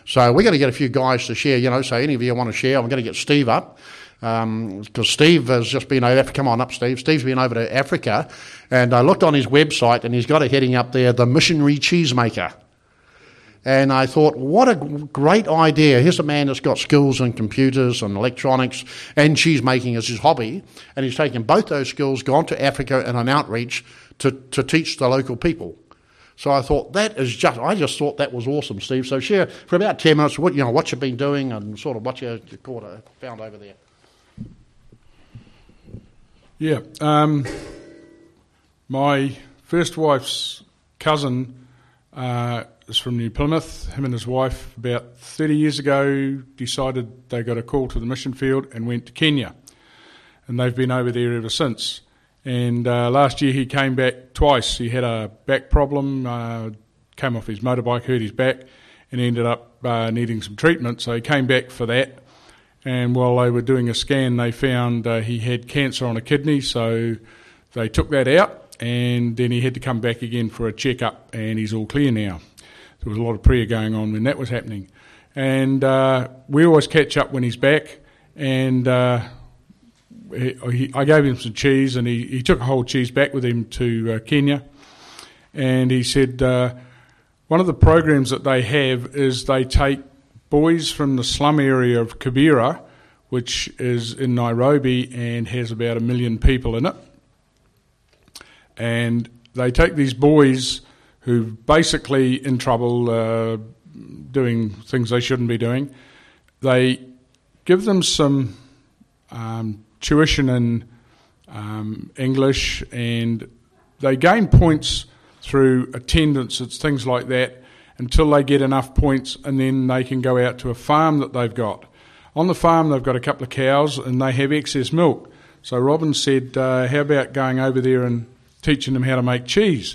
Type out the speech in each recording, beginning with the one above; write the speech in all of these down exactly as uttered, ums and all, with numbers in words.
So we're going to get a few guys to share, you know, so any of you want to share, I'm going to get Steve up. Because um, Steve has just been over, come on up Steve, Steve's been over to Africa, and I looked on his website and he's got a heading up there, the Missionary Cheesemaker. And I thought, what a great idea. Here's a man that's got skills in computers and electronics and cheese making as his hobby, and he's taken both those skills, gone to Africa and an outreach to, to teach the local people. So I thought that is just, I just thought that was awesome, Steve. So share for about ten minutes what, you know, what you've been doing and sort of what you, you caught, uh, found over there. Yeah, um, my first wife's cousin uh, is from New Plymouth. Him and his wife, about thirty years ago, decided they got a call to the mission field and went to Kenya. And they've been over there ever since. And uh, last year he came back twice. He had a back problem, uh, came off his motorbike, hurt his back, and ended up uh, needing some treatment. So he came back for that. And while they were doing a scan, they found uh, he had cancer on a kidney, so they took that out, and then he had to come back again for a checkup, and he's all clear now. There was a lot of prayer going on when that was happening. And uh, we always catch up when he's back, and uh, he, he, I gave him some cheese, and he, he took a whole cheese back with him to uh, Kenya, and he said uh, one of the programs that they have is they take boys from the slum area of Kibera, which is in Nairobi and has about a million people in it. And they take these boys who basically in trouble, uh, doing things they shouldn't be doing. They give them some um, tuition in um, English, and they gain points through attendance, it's things like that, until they get enough points, and then they can go out to a farm that they've got. On the farm, they've got a couple of cows, and they have excess milk. So Robin said, uh, how about going over there and teaching them how to make cheese?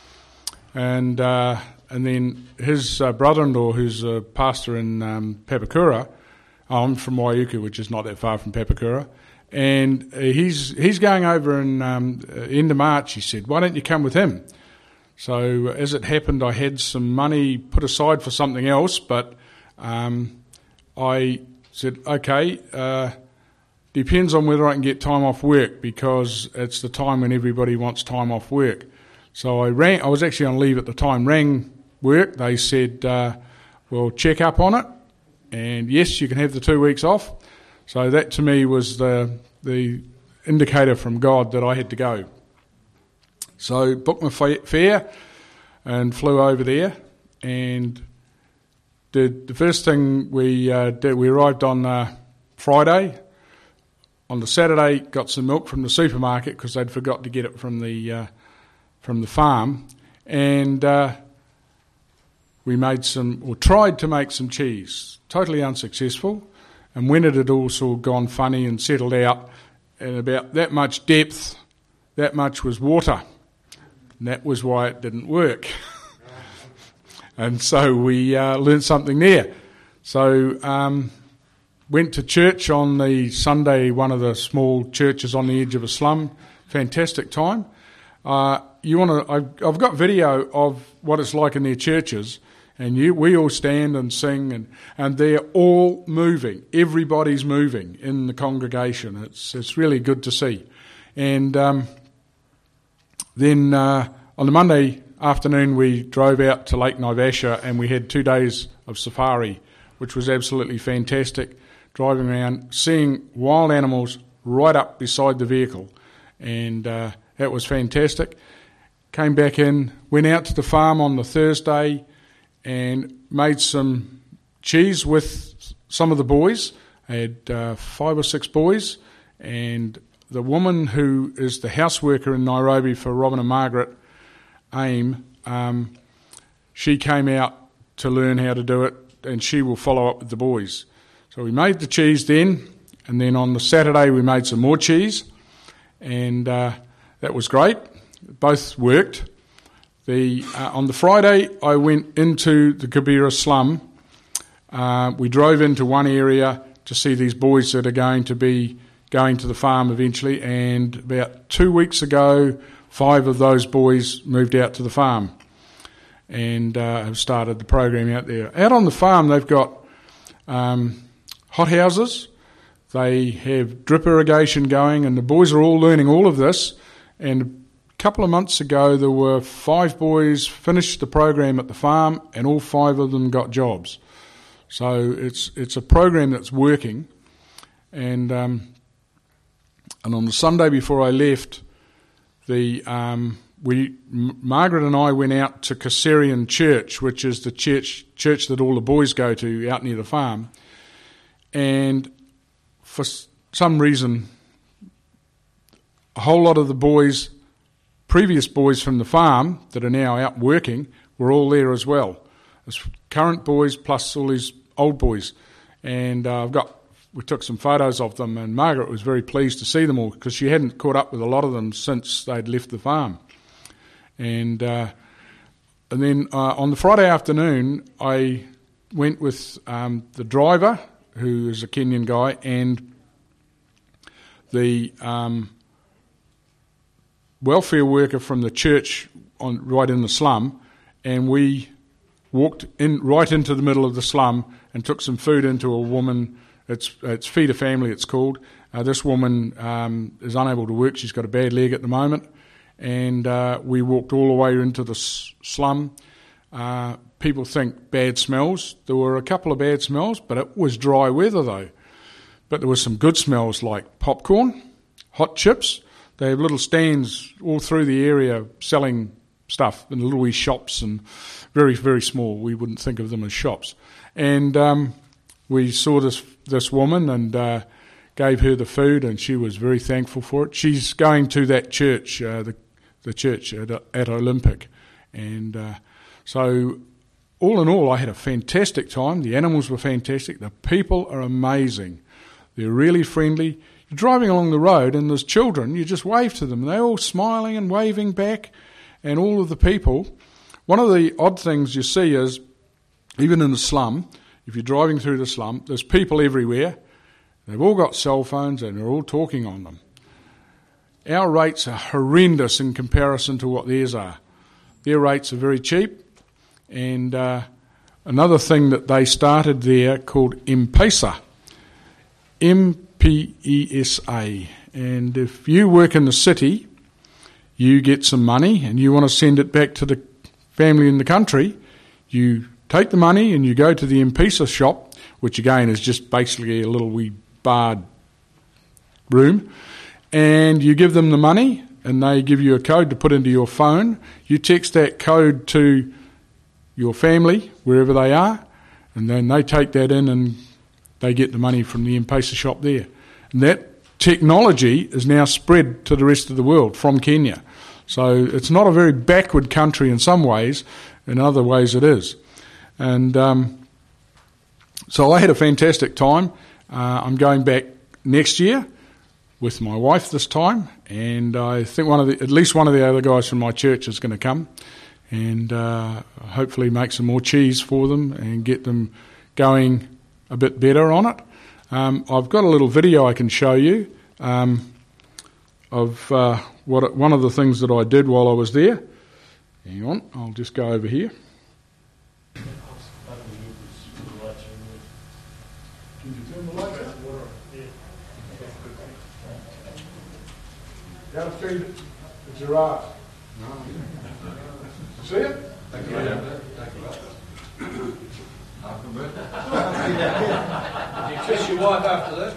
And uh, and then his uh, brother-in-law, who's a pastor in um, Papakura, I'm from Waiuku, which is not that far from Papakura, and he's he's going over in um, end of March. He said, why don't you come with him? So as it happened, I had some money put aside for something else, but um, I said, okay, uh, depends on whether I can get time off work, because it's the time when everybody wants time off work. So I rang, I was actually on leave at the time, rang work. They said, uh, well, check up on it, and yes, you can have the two weeks off. So that to me was the the indicator from God that I had to go. So booked my fare and flew over there, and did the first thing we uh, did. We arrived on uh, Friday. On the Saturday, got some milk from the supermarket because they'd forgot to get it from the uh, from the farm, and uh, we made some, or tried to make some cheese. Totally unsuccessful, and when it had all sort of gone funny and settled out, at about that much depth, that much was water. And that was why it didn't work. And so we uh, learnt something there. So um, went to church on the Sunday, one of the small churches on the edge of a slum. Fantastic time. Uh, you want to? I've, I've got video of what it's like in their churches, and you, we all stand and sing, and, and they're all moving. Everybody's moving in the congregation. It's it's really good to see. And um, then uh, on the Monday afternoon, we drove out to Lake Naivasha, and we had two days of safari, which was absolutely fantastic. Driving around, seeing wild animals right up beside the vehicle, and uh, that was fantastic. Came back in, went out to the farm on the Thursday, and made some cheese with some of the boys. I had uh, five or six boys, and the woman who is the house worker in Nairobi for Robin and Margaret, AIM, um, she came out to learn how to do it, and she will follow up with the boys. So we made the cheese then, and then on the Saturday we made some more cheese, and uh, that was great. Both worked. The uh, on the Friday I went into the Kibera slum. Uh, we drove into one area to see these boys that are going to be going to the farm eventually, and about two weeks ago, five of those boys moved out to the farm. and uh, have started the program out there. Out on the farm, they've got um, hothouses. They have drip irrigation going, and the boys are all learning all of this. And a couple of months ago, there were five boys finished the program at the farm, and all five of them got jobs. So it's it's a program that's working. And um, and on the Sunday before I left, the um, we M- Margaret and I went out to Kasserian Church, which is the church church that all the boys go to out near the farm. And for some reason, a whole lot of the boys, previous boys from the farm that are now out working, were all there as well. There's current boys plus all these old boys. And uh, I've got we took some photos of them, and Margaret was very pleased to see them all because she hadn't caught up with a lot of them since they'd left the farm. And uh, and then uh, on the Friday afternoon, I went with um, the driver, who is a Kenyan guy, and the um, welfare worker from the church on right in the slum, and we walked in right into the middle of the slum and took some food into a woman. It's it's Feed a Family, it's called. Uh, this woman um, is unable to work. She's got a bad leg at the moment. And uh, we walked all the way into the s- slum. Uh, people think bad smells. There were a couple of bad smells, but it was dry weather though. But there were some good smells like popcorn, hot chips. They have little stands all through the area selling stuff in little wee shops, and very, very small. We wouldn't think of them as shops. And um, we saw this this woman and uh, gave her the food, and she was very thankful for it. She's going to that church, uh, the the church at, at Olympic. And uh, so all in all, I had a fantastic time. The animals were fantastic. The people are amazing. They're really friendly. You're driving along the road and there's children. You just wave to them. They're all smiling and waving back. And all of the people. One of the odd things you see is, even in the slum, if you're driving through the slum, there's people everywhere. They've all got cell phones and they're all talking on them. Our rates are horrendous in comparison to what theirs are. Their rates are very cheap. And uh, another thing that they started there called M-Pesa. M P E S A. And if you work in the city, you get some money and you want to send it back to the family in the country, you take the money and you go to the M-Pesa shop, which again is just basically a little wee barred room, and you give them the money and they give you a code to put into your phone. You text that code to your family, wherever they are, and then they take that in and they get the money from the M-Pesa shop there. And that technology is now spread to the rest of the world from Kenya. So it's not a very backward country in some ways, in other ways it is. And um, so I had a fantastic time. Uh, I'm going back next year with my wife this time, and I think one of the, at least one of the other guys from my church is going to come, and uh, hopefully make some more cheese for them and get them going a bit better on it. Um, I've got a little video I can show you um, of uh, what one of the things that I did while I was there. Hang on, I'll just go over here. Can you turn the lights out? Gotta feed it the giraffe. See it? Thank you. Did you kiss your wife after that?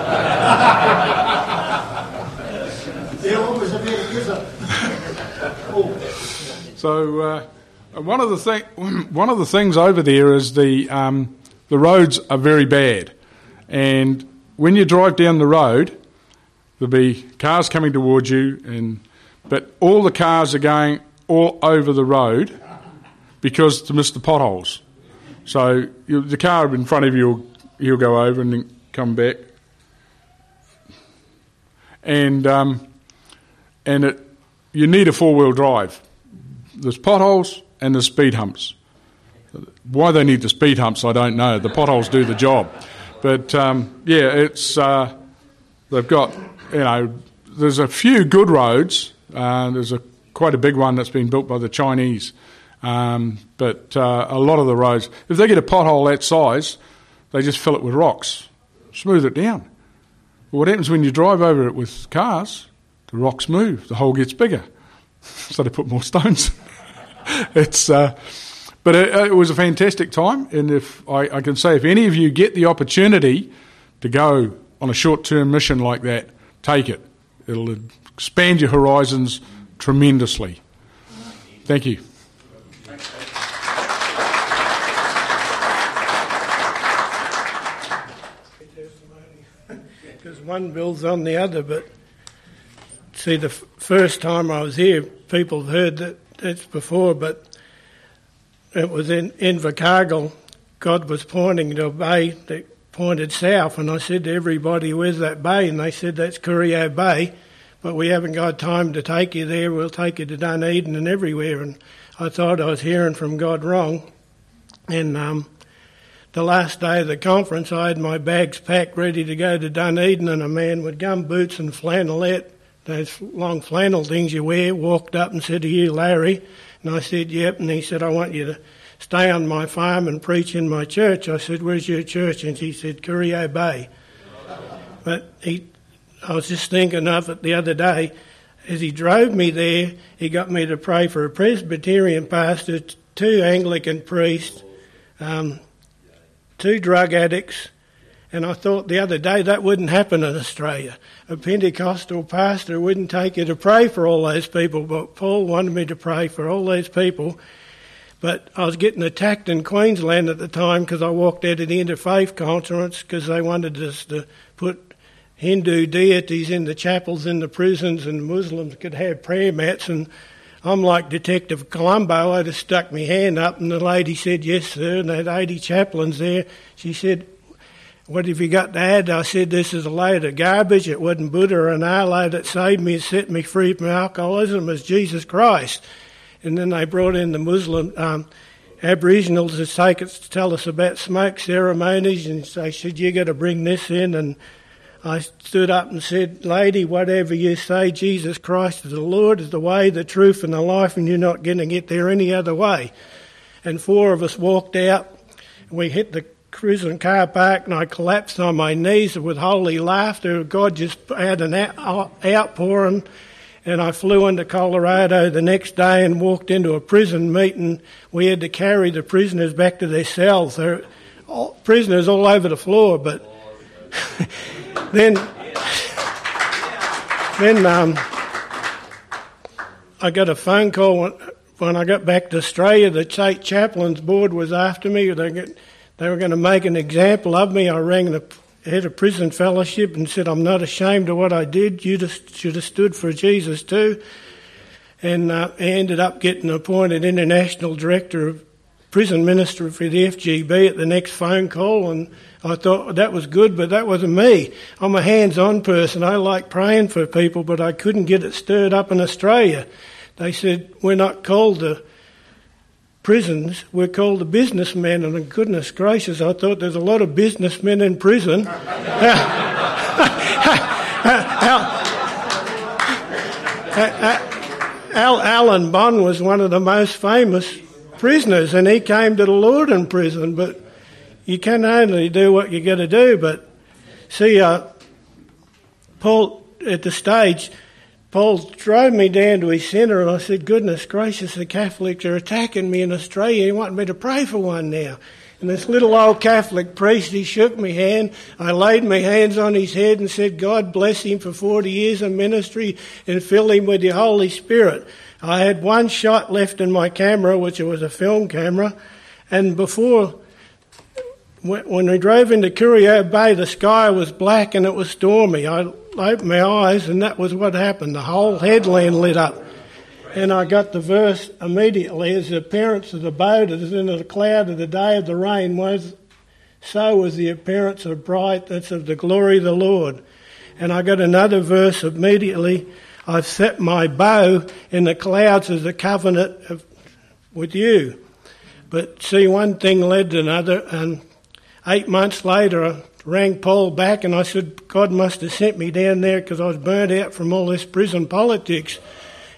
So uh, one of the thing, one of the things over there is the um, the roads are very bad, and when you drive down the road, there'll be cars coming towards you, and but all the cars are going all over the road because to miss the potholes. So you, the car in front of you, will, he'll go over and then come back, and um, and it, you need a four-wheel drive. There's potholes and there's speed humps. Why they need the speed humps, I don't know. The potholes do the job, but um, yeah, it's uh, they've got you know there's a few good roads. Uh, there's a quite a big one that's been built by the Chinese. Um, but uh, a lot of the roads, if they get a pothole that size, they just fill it with rocks, smooth it down. Well, what happens when you drive over it with cars? The rocks move, the hole gets bigger, so they put more stones. it's, uh, but it, it was a fantastic time, and if I, I can say, if any of you get the opportunity to go on a short-term mission like that, take it. It'll expand your horizons tremendously. Thank you. Because one builds on the other, but see, the f- first time I was here, people have heard that that's before, but it was in Invercargill. God was pointing to a bay that pointed south, and I said to everybody, where's that bay? And they said, that's Corio Bay, but we haven't got time to take you there. We'll take you to Dunedin and everywhere. And I thought I was hearing from God wrong. And um, the last day of the conference, I had my bags packed ready to go to Dunedin, and a man with gum boots and flannelette, those long flannel things you wear, walked up and said, are you Larry? And I said, yep. And he said, I want you to stay on my farm and preach in my church. I said, where's your church? And he said, Corio Bay. But he, I was just thinking of it the other day. As he drove me there, he got me to pray for a Presbyterian pastor, two Anglican priests, um, two drug addicts. And I thought the other day that wouldn't happen in Australia. A Pentecostal pastor wouldn't take you to pray for all those people, but Paul wanted me to pray for all those people. But I was getting attacked in Queensland at the time because I walked out of the Interfaith Conference because they wanted us to put Hindu deities in the chapels in the prisons and Muslims could have prayer mats. And I'm like Detective Columbo. I just stuck my hand up and the lady said, yes, sir. And they had eighty chaplains there. She said, what have you got to add? I said, this is a load of garbage. It wasn't Buddha or an Allah that saved me and set me free from alcoholism. It was Jesus Christ. And then they brought in the Muslim um, Aboriginals to take it to tell us about smoke ceremonies, and they said, you got to bring this in. And I stood up and said, lady, whatever you say, Jesus Christ is the Lord, is the way, the truth and the life, and you're not going to get there any other way. And four of us walked out, and we hit the prison car park, and I collapsed on my knees with holy laughter. God just had an out- outpouring. And I flew into Colorado the next day and walked into a prison meeting. We had to carry the prisoners back to their cells. There were all, prisoners all over the floor. But then, then um, I got a phone call when, when I got back to Australia. The State Chaplains Board was after me. They, get, they were going to make an example of me. I rang the head of prison fellowship and said, I'm not ashamed of what I did. You just should have stood for Jesus too. And uh, I ended up getting appointed international director of prison ministry for the F G B at the next phone call. And I thought that was good, but that wasn't me. I'm a hands-on person. I like praying for people, but I couldn't get it stirred up in Australia. They said, we're not called the prisons, we're called the businessmen, and goodness gracious, I thought there's a lot of businessmen in prison. Al, Alan Bond was one of the most famous prisoners, and he came to the Lord in prison, but you can only do what you got to do. But see, uh, Paul, at the stage, Paul drove me down to his centre, and I said, goodness gracious, the Catholics are attacking me in Australia. He wanted me to pray for one now. And this little old Catholic priest, he shook my hand. I laid my hands on his head and said, God bless him for forty years of ministry and fill him with your Holy Spirit. I had one shot left in my camera, which was a film camera, and before, when we drove into Corio Bay, the sky was black and it was stormy. I opened my eyes and that was what happened. The whole headland lit up. And I got the verse immediately, as the appearance of the boat is in the cloud of the day of the rain was, so was the appearance of brightness of the glory of the Lord. And I got another verse immediately. I've set my bow in the clouds as a covenant of, with you. But see, one thing led to another, and eight months later I rang Paul back and I said, God must have sent me down there because I was burnt out from all this prison politics.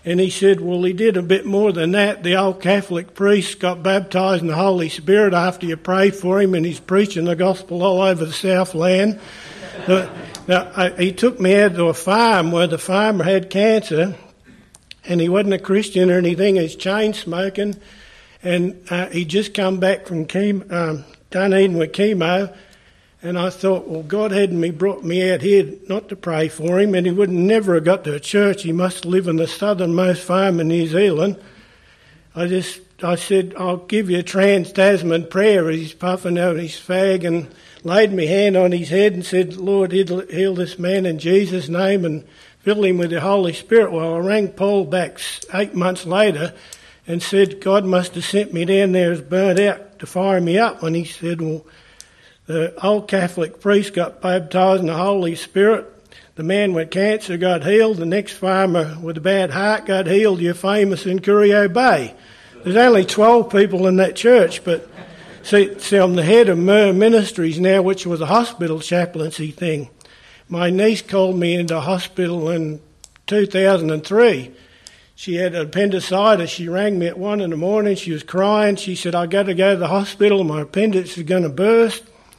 And he said, well, he did a bit more than that. The old Catholic priest got baptised in the Holy Spirit after you prayed for him, and he's preaching the gospel all over the Southland. the, now, I, he took me out to a farm where the farmer had cancer, and he wasn't a Christian or anything. He's chain smoking, and uh, he just come back from chemo, um, Dunedin with chemo. And I thought, well, God hadn't me brought me out here not to pray for him, and he would never have got to a church. He must live in the southernmost farm in New Zealand. I just, I said, I'll give you a trans-Tasman prayer. He's puffing out his fag, and laid my hand on his head and said, Lord, heal this man in Jesus' name and fill him with the Holy Spirit. Well, I rang Paul back eight months later and said, God must have sent me down there as burnt out to fire me up. And he said, well, the old Catholic priest got baptised in the Holy Spirit. The man with cancer got healed. The next farmer with a bad heart got healed. You're famous in Curio Bay. There's only twelve people in that church, but see, see I'm the head of Mer Ministries now, which was a hospital chaplaincy thing. My niece called me into hospital in two thousand three. She had appendicitis. She rang me at one in the morning. She was crying. She said, I got to go to the hospital. My appendix is going to burst.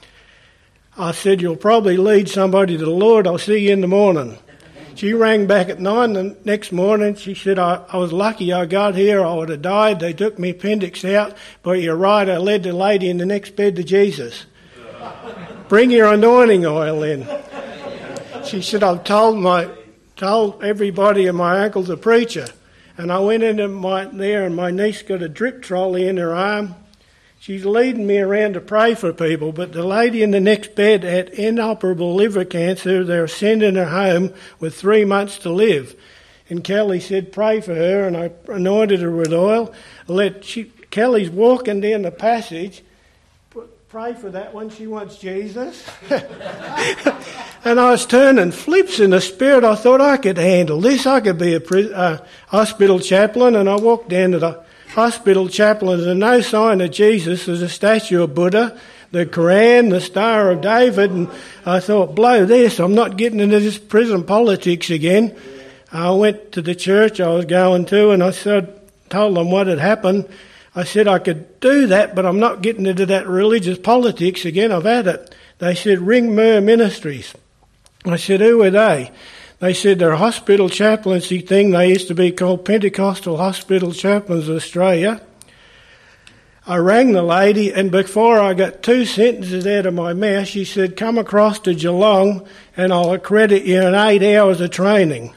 I said, you'll probably lead somebody to the Lord. I'll see you in the morning. She rang back at nine the next morning. She said, I, I was lucky I got here. I would have died. They took my appendix out. But you're right, I led the lady in the next bed to Jesus. Bring your anointing oil in. She said, I've told my told everybody and my uncle's a preacher. And I went into my, there and my niece got a drip trolley in her arm. She's leading me around to pray for people, but the lady in the next bed had inoperable liver cancer. They were sending her home with three months to live. And Kelly said, pray for her, and I anointed her with oil. Let she, Kelly's walking down the passage. Pray for that one, she wants Jesus. And I was turning flips in the spirit. I thought I could handle this. I could be a uh, hospital chaplain. And I walked down to the hospital chaplain. There's no sign of Jesus. There's a statue of Buddha, the Quran, the Star of David. And I thought, blow this. I'm not getting into this prison politics again. I went to the church I was going to, and I said, told them what had happened. I said I could do that, but I'm not getting into that religious politics again. I've had it. They said, ring Mer Ministries. I said, who are they? They said they're a hospital chaplaincy thing. They used to be called Pentecostal Hospital Chaplains of Australia. I rang the lady, and before I got two sentences out of my mouth, she said, come across to Geelong and I'll accredit you in eight hours of training.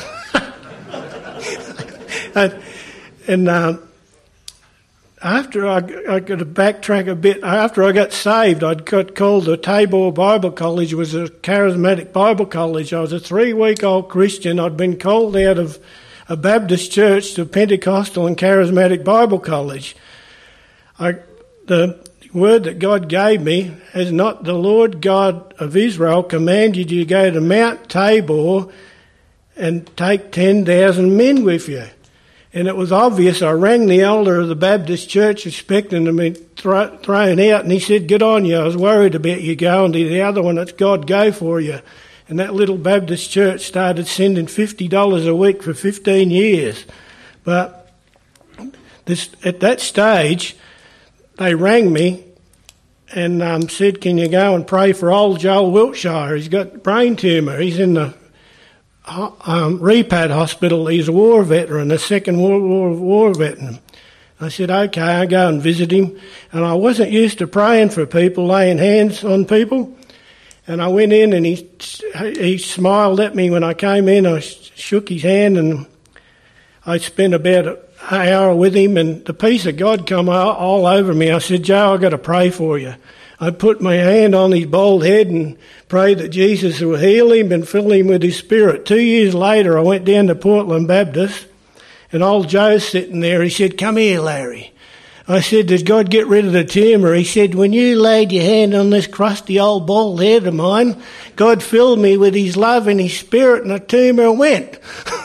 and and um, after I, I got to backtrack a bit, after I got saved, I'd got called to Tabor Bible College. It was a charismatic Bible college. I was a three-week-old Christian. I'd been called out of a Baptist church to Pentecostal and charismatic Bible college. I, the word that God gave me is not the Lord God of Israel commanded you to go to Mount Tabor and take ten thousand men with you. And it was obvious. I rang the elder of the Baptist church expecting to be thro- thrown out, and he said, get on you. I was worried about you going to the other one. It's God go for you. And that little Baptist church started sending fifty dollars a week for fifteen years. But this, at that stage, they rang me and um, said, can you go and pray for old Joel Wiltshire? He's got brain tumour. He's in the um, Repad hospital. He's a war veteran, a Second World War war veteran. I said, okay, I'll go and visit him. And I wasn't used to praying for people, laying hands on people. And I went in and he he smiled at me when I came in. I shook his hand and I spent about an hour with him, and the peace of God come all over me. I said, Joe, I've got to pray for you. I put my hand on his bald head and prayed that Jesus would heal him and fill him with his spirit. Two years later, I went down to Portland Baptist, and old Joe's sitting there. He said, come here, Larry. I said, did God get rid of the tumour? He said, when you laid your hand on this crusty old bald head of mine, God filled me with his love and his spirit, and the tumour went.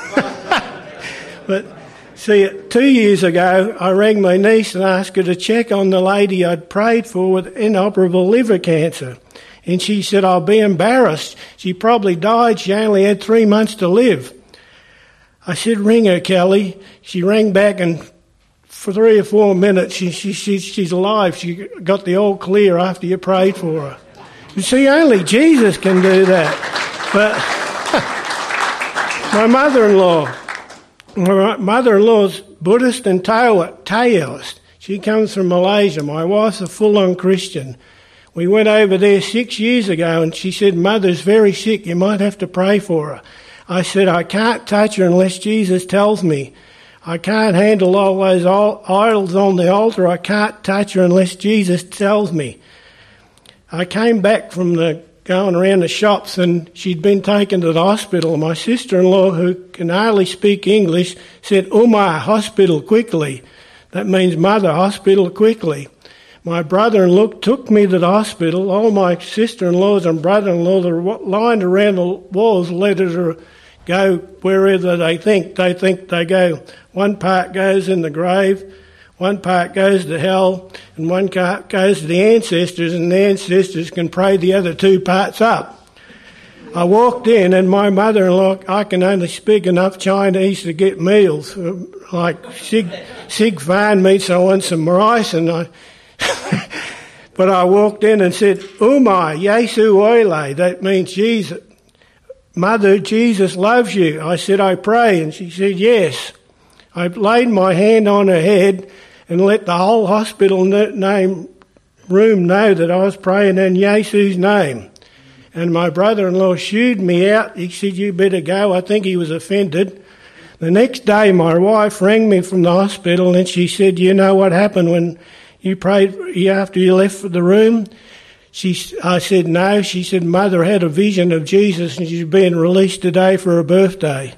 But see, two years ago, I rang my niece and asked her to check on the lady I'd prayed for with inoperable liver cancer. And she said, I'll be embarrassed. She probably died. She only had three months to live. I said, ring her, Kelly. She rang back, and for three or four minutes, she, she, she, she's alive. She got the all clear after you prayed for her. You see, only Jesus can do that. But my mother-in-law, my mother-in-law's Buddhist and Taoist. She comes from Malaysia. My wife's a full-on Christian. We went over there six years ago, and she said, Mother's very sick. You might have to pray for her. I said, I can't touch her unless Jesus tells me. I can't handle all those idols on the altar. I can't touch her unless Jesus tells me. I came back from the going around the shops, and she'd been taken to the hospital. My sister-in-law, who can hardly speak English, said, Umar, hospital quickly. That means mother, hospital quickly. My brother-in-law took me to the hospital. All my sister-in-laws and brother-in-law that are lined around the walls let her go wherever they think. They think they go. One part goes in the grave, one part goes to hell, and one part goes to the ancestors, and the ancestors can pray the other two parts up. I walked in, and my mother-in-law, I can only speak enough Chinese to get meals, like Sig, Sig Fan meats, I want some rice, and I... But I walked in and said, Umai, Yesu Oile, that means Jesus. Mother, Jesus loves you. I said, I pray. And she said, yes. I laid my hand on her head and let the whole hospital name room know that I was praying in Yesu's name. And my brother-in-law shooed me out. He said, you better go. I think he was offended. The next day, my wife rang me from the hospital, and she said, you know what happened when you prayed after you left for the room? She, I said, no. She said, Mother had a vision of Jesus and she's being released today for her birthday.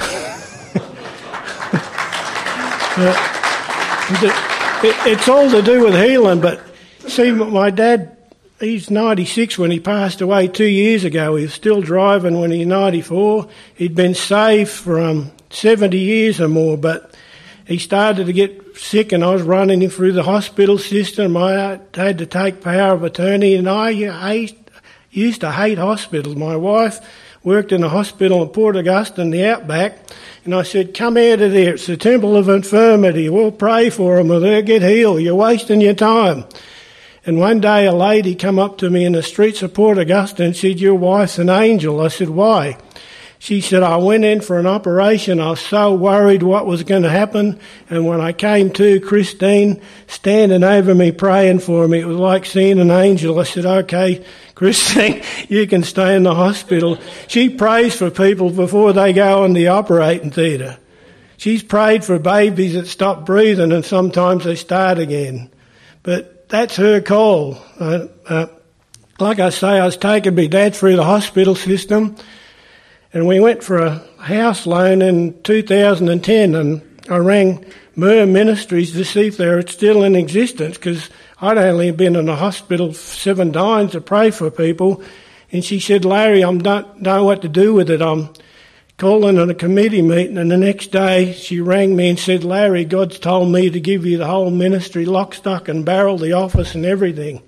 It's all to do with healing, but see, my dad, he's ninety-six when he passed away two years ago. He was still driving when he was ninety-four. He'd been saved for um, seventy years or more, but he started to get sick, and I was running him through the hospital system. I had to take power of attorney, and I hate, used to hate hospitals. My wife worked in a hospital in Port Augusta in the outback, and I said, come out of there. It's the temple of infirmity. We'll pray for them or they'll get healed. You're wasting your time. And one day a lady come up to me in the streets of Port Augusta and said, your wife's an angel. I said, why? She said, I went in for an operation. I was so worried what was going to happen. And when I came to, Christine standing over me praying for me, it was like seeing an angel. I said, okay, Christine, you can stay in the hospital. She prays for people before they go in the operating theatre. She's prayed for babies that stop breathing and sometimes they start again. But that's her call. Uh, uh, like I say, I was taking my dad through the hospital system. And we went for a house loan in two thousand ten, and I rang Mer Ministries to see if they were still in existence, because I'd only been in a hospital seven times to pray for people. And she said, Larry, I don't know what to do with it. I'm calling on a committee meeting. And the next day she rang me and said, Larry, God's told me to give you the whole ministry, lock, stock and barrel, the office and everything.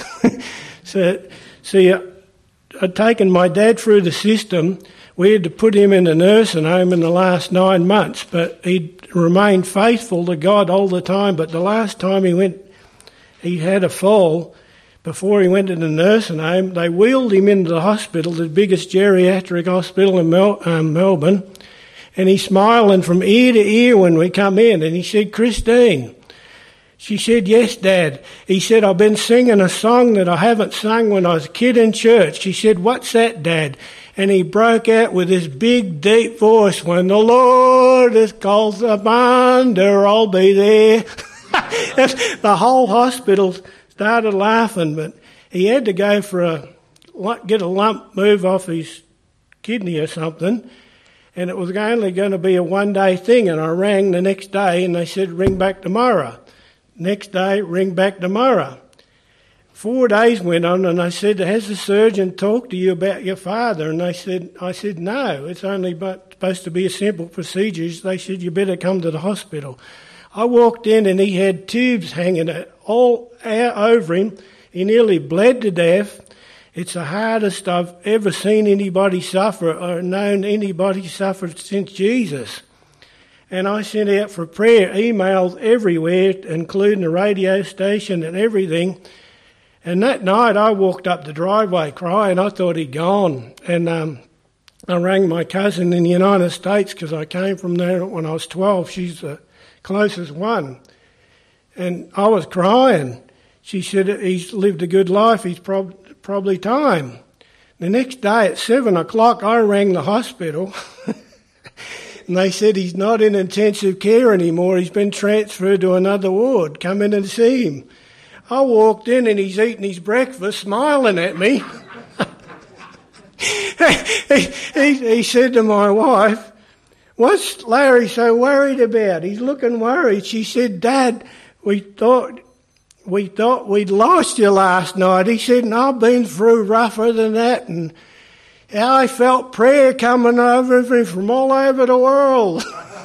So, see, I'd taken my dad through the system. We had to put him in a nursing home in the last nine months, but he'd remained faithful to God all the time. But the last time he went, he had a fall. Before he went to the nursing home, they wheeled him into the hospital, the biggest geriatric hospital in Mel- um, Melbourne, and he's smiling from ear to ear when we come in. And he said, Christine. She said, yes, Dad. He said, I've been singing a song that I haven't sung when I was a kid in church. She said, what's that, Dad? And he broke out with his big, deep voice, when the Lord is called asunder, I'll be there. The whole hospital started laughing, but he had to go for a, get a lump move off his kidney or something, and it was only going to be a one-day thing. And I rang the next day, and they said, ring back tomorrow. Next day, ring back tomorrow. Four days went on, and I said, has the surgeon talked to you about your father? And they said, I said, no, it's only but supposed to be a simple procedure. They said, you better come to the hospital. I walked in, and he had tubes hanging all out over him. He nearly bled to death. It's the hardest I've ever seen anybody suffer or known anybody suffer since Jesus. And I sent out for prayer emails everywhere, including the radio station and everything. And that night I walked up the driveway crying. I thought he'd gone. And um, I rang my cousin in the United States because I came from there when I was twelve. She's the closest one. And I was crying. She said, he's lived a good life. He's prob- probably time. The next day at seven o'clock, I rang the hospital. And they said he's not in intensive care anymore. He's been transferred to another ward. Come in and see him. I walked in and he's eating his breakfast, smiling at me. he, he, he said to my wife, "What's Larry so worried about? He's looking worried." She said, "Dad, we thought we thought we'd lost you last night." He said, "And I've been through rougher than that, and I felt prayer coming over me from all over the world."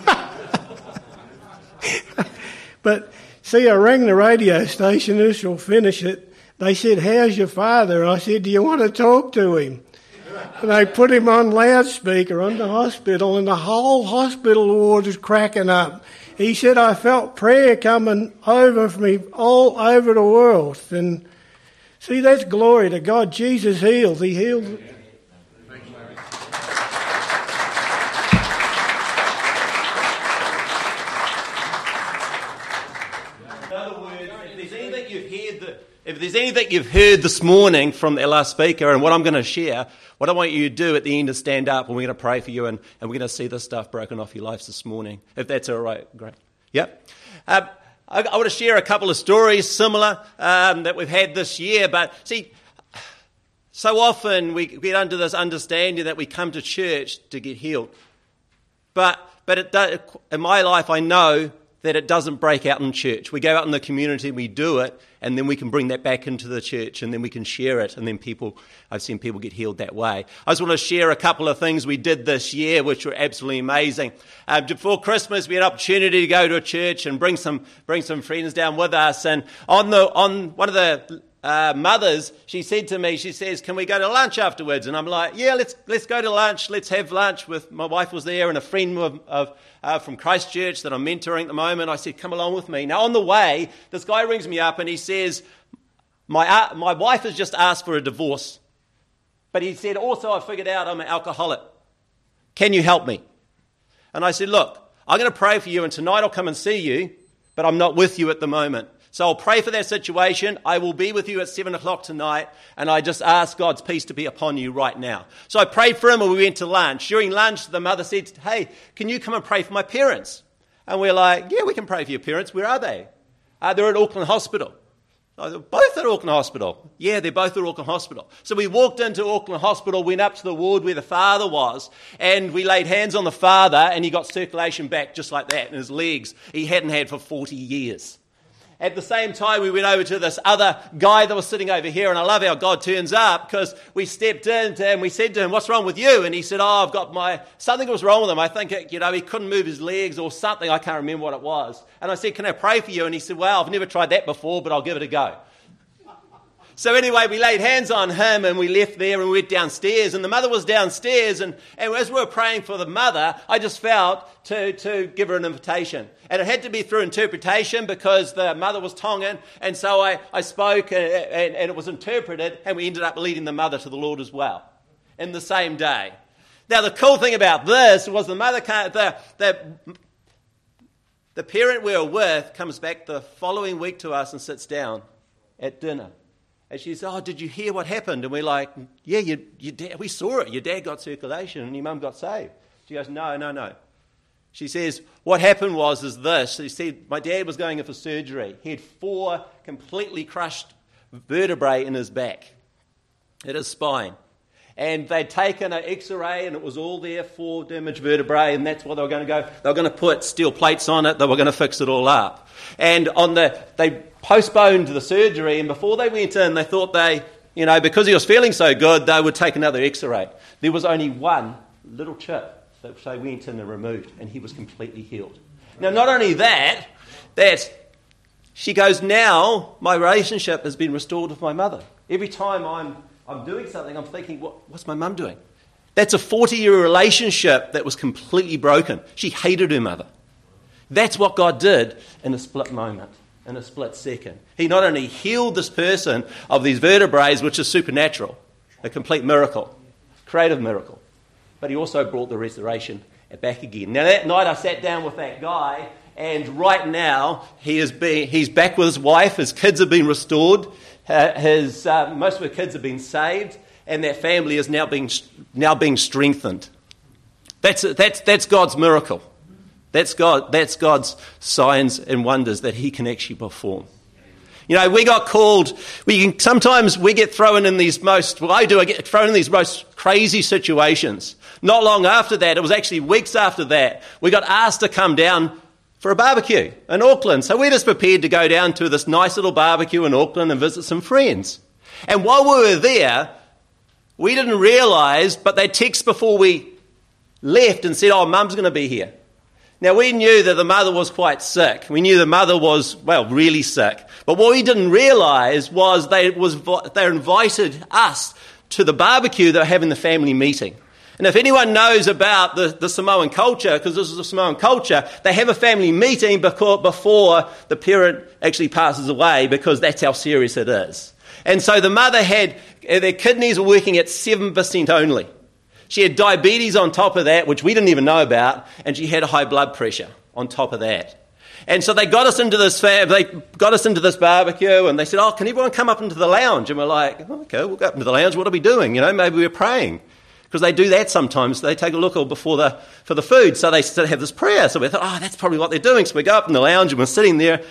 But see, I rang the radio station, this will finish it. They said, "How's your father?" I said, "Do you want to talk to him?" And they put him on loudspeaker on the hospital, and the whole hospital ward was cracking up. He said, "I felt prayer coming over me all over the world." And see, that's glory to God. Jesus heals. He heals. If there's anything you've heard this morning from the last speaker and what I'm going to share, what I want you to do at the end is stand up and we're going to pray for you and, and we're going to see this stuff broken off your lives this morning. If that's all right, great. Yep. Um, I, I want to share a couple of stories similar um, that we've had this year. But see, so often we get under this understanding that we come to church to get healed. But but it does, in my life, I know that it doesn't break out in church. We go out in the community, we do it, and then we can bring that back into the church, and then we can share it, and then people, I've seen people get healed that way. I just want to share a couple of things we did this year, which were absolutely amazing. Uh, before Christmas, we had an opportunity to go to a church and bring some bring some friends down with us, and on the on one of the uh, mothers, she said to me, she says, "Can we go to lunch afterwards?" And I'm like, "Yeah, let's let's go to lunch. Let's have lunch." With my wife was there and a friend of, of Uh, from Christchurch that I'm mentoring at the moment. I said, "Come along with me." Now, on the way, this guy rings me up and he says, my uh, my wife has just asked for a divorce. But he said, "Also, I figured out I'm an alcoholic. Can you help me?" And I said, "Look, I'm going to pray for you and tonight I'll come and see you, but I'm not with you at the moment. So I'll pray for that situation. I will be with you at seven o'clock tonight, and I just ask God's peace to be upon you right now." So I prayed for him, and we went to lunch. During lunch, the mother said, "Hey, can you come and pray for my parents?" And we're like, "Yeah, we can pray for your parents. Where are they?" Uh, "They're at Auckland Hospital." Oh, they're both at Auckland Hospital. "Yeah, they're both at Auckland Hospital." So we walked into Auckland Hospital, went up to the ward where the father was, and we laid hands on the father, and he got circulation back just like that in his legs. He hadn't had for forty years. At the same time, we went over to this other guy that was sitting over here, and I love how God turns up because we stepped in to him, we said to him, "What's wrong with you?" And he said, "Oh, I've got my, something was wrong with him. I think, it, you know, he couldn't move his legs or something. I can't remember what it was." And I said, "Can I pray for you?" And he said, "Well, I've never tried that before, but I'll give it a go." So anyway, we laid hands on him and we left there and we went downstairs, and the mother was downstairs, and, and as we were praying for the mother, I just felt to, to give her an invitation. And it had to be through interpretation because the mother was Tongan, and so I, I spoke and, and, and it was interpreted, and we ended up leading the mother to the Lord as well in the same day. Now the cool thing about this was the mother, the, the, the parent we were with comes back the following week to us and sits down at dinner. And she says, "Oh, did you hear what happened?" And we're like, "Yeah, your, your dad, we saw it. Your dad got circulation and your mum got saved." She goes, "No, no, no." She says, "What happened was is this." She said, "My dad was going in for surgery. He had four completely crushed vertebrae in his back, in his spine. And they'd taken an X-ray and it was all there, four damaged vertebrae, and that's what they were going to go. They were going to put steel plates on it. They were going to fix it all up. And on the they postponed the surgery, and before they went in, they thought they, you know, because he was feeling so good, they would take another X-ray. There was only one little chip that they went in and removed, and he was completely healed. Now, not only that, that she goes, "Now my relationship has been restored with my mother. Every time I'm I'm doing something, I'm thinking, what, what's my mum doing?" That's a forty-year relationship that was completely broken. She hated her mother. That's what God did in a split moment, in a split second. He not only healed this person of these vertebrae, which is supernatural, a complete miracle, creative miracle, but he also brought the resurrection back again. Now that night I sat down with that guy, and right now he is being, he's back with his wife, his kids have been restored, uh, his, uh, most of the kids have been saved, and their family is now being, now being strengthened. That's, that's, that's God's miracle. That's God. That's God's signs and wonders that he can actually perform. You know, we got called, we can, sometimes we get thrown in these most, well I do, I get thrown in these most crazy situations. Not long after that, it was actually weeks after that, we got asked to come down for a barbecue in Auckland. So we just prepared to go down to this nice little barbecue in Auckland and visit some friends. And while we were there, we didn't realise, but they texted before we left and said, oh, Mum's going to be here. Now, we knew that the mother was quite sick. We knew the mother was, well, really sick. But what we didn't realise was they was they invited us to the barbecue. They were having the family meeting. And if anyone knows about the, the Samoan culture, because this is a Samoan culture, they have a family meeting before, before the parent actually passes away, because that's how serious it is. And so the mother had, their kidneys were working at seven percent only. She had diabetes on top of that, which we didn't even know about, and she had high blood pressure on top of that. And so they got us into this they got us into this barbecue, and they said, oh, can everyone come up into the lounge? And we're like, oh, okay, we'll go up into the lounge. What are we doing? You know, maybe we're praying. Because they do that sometimes. They take a look before the for the food, so they have this prayer. So we thought, oh, that's probably what they're doing. So we go up in the lounge, and we're sitting there,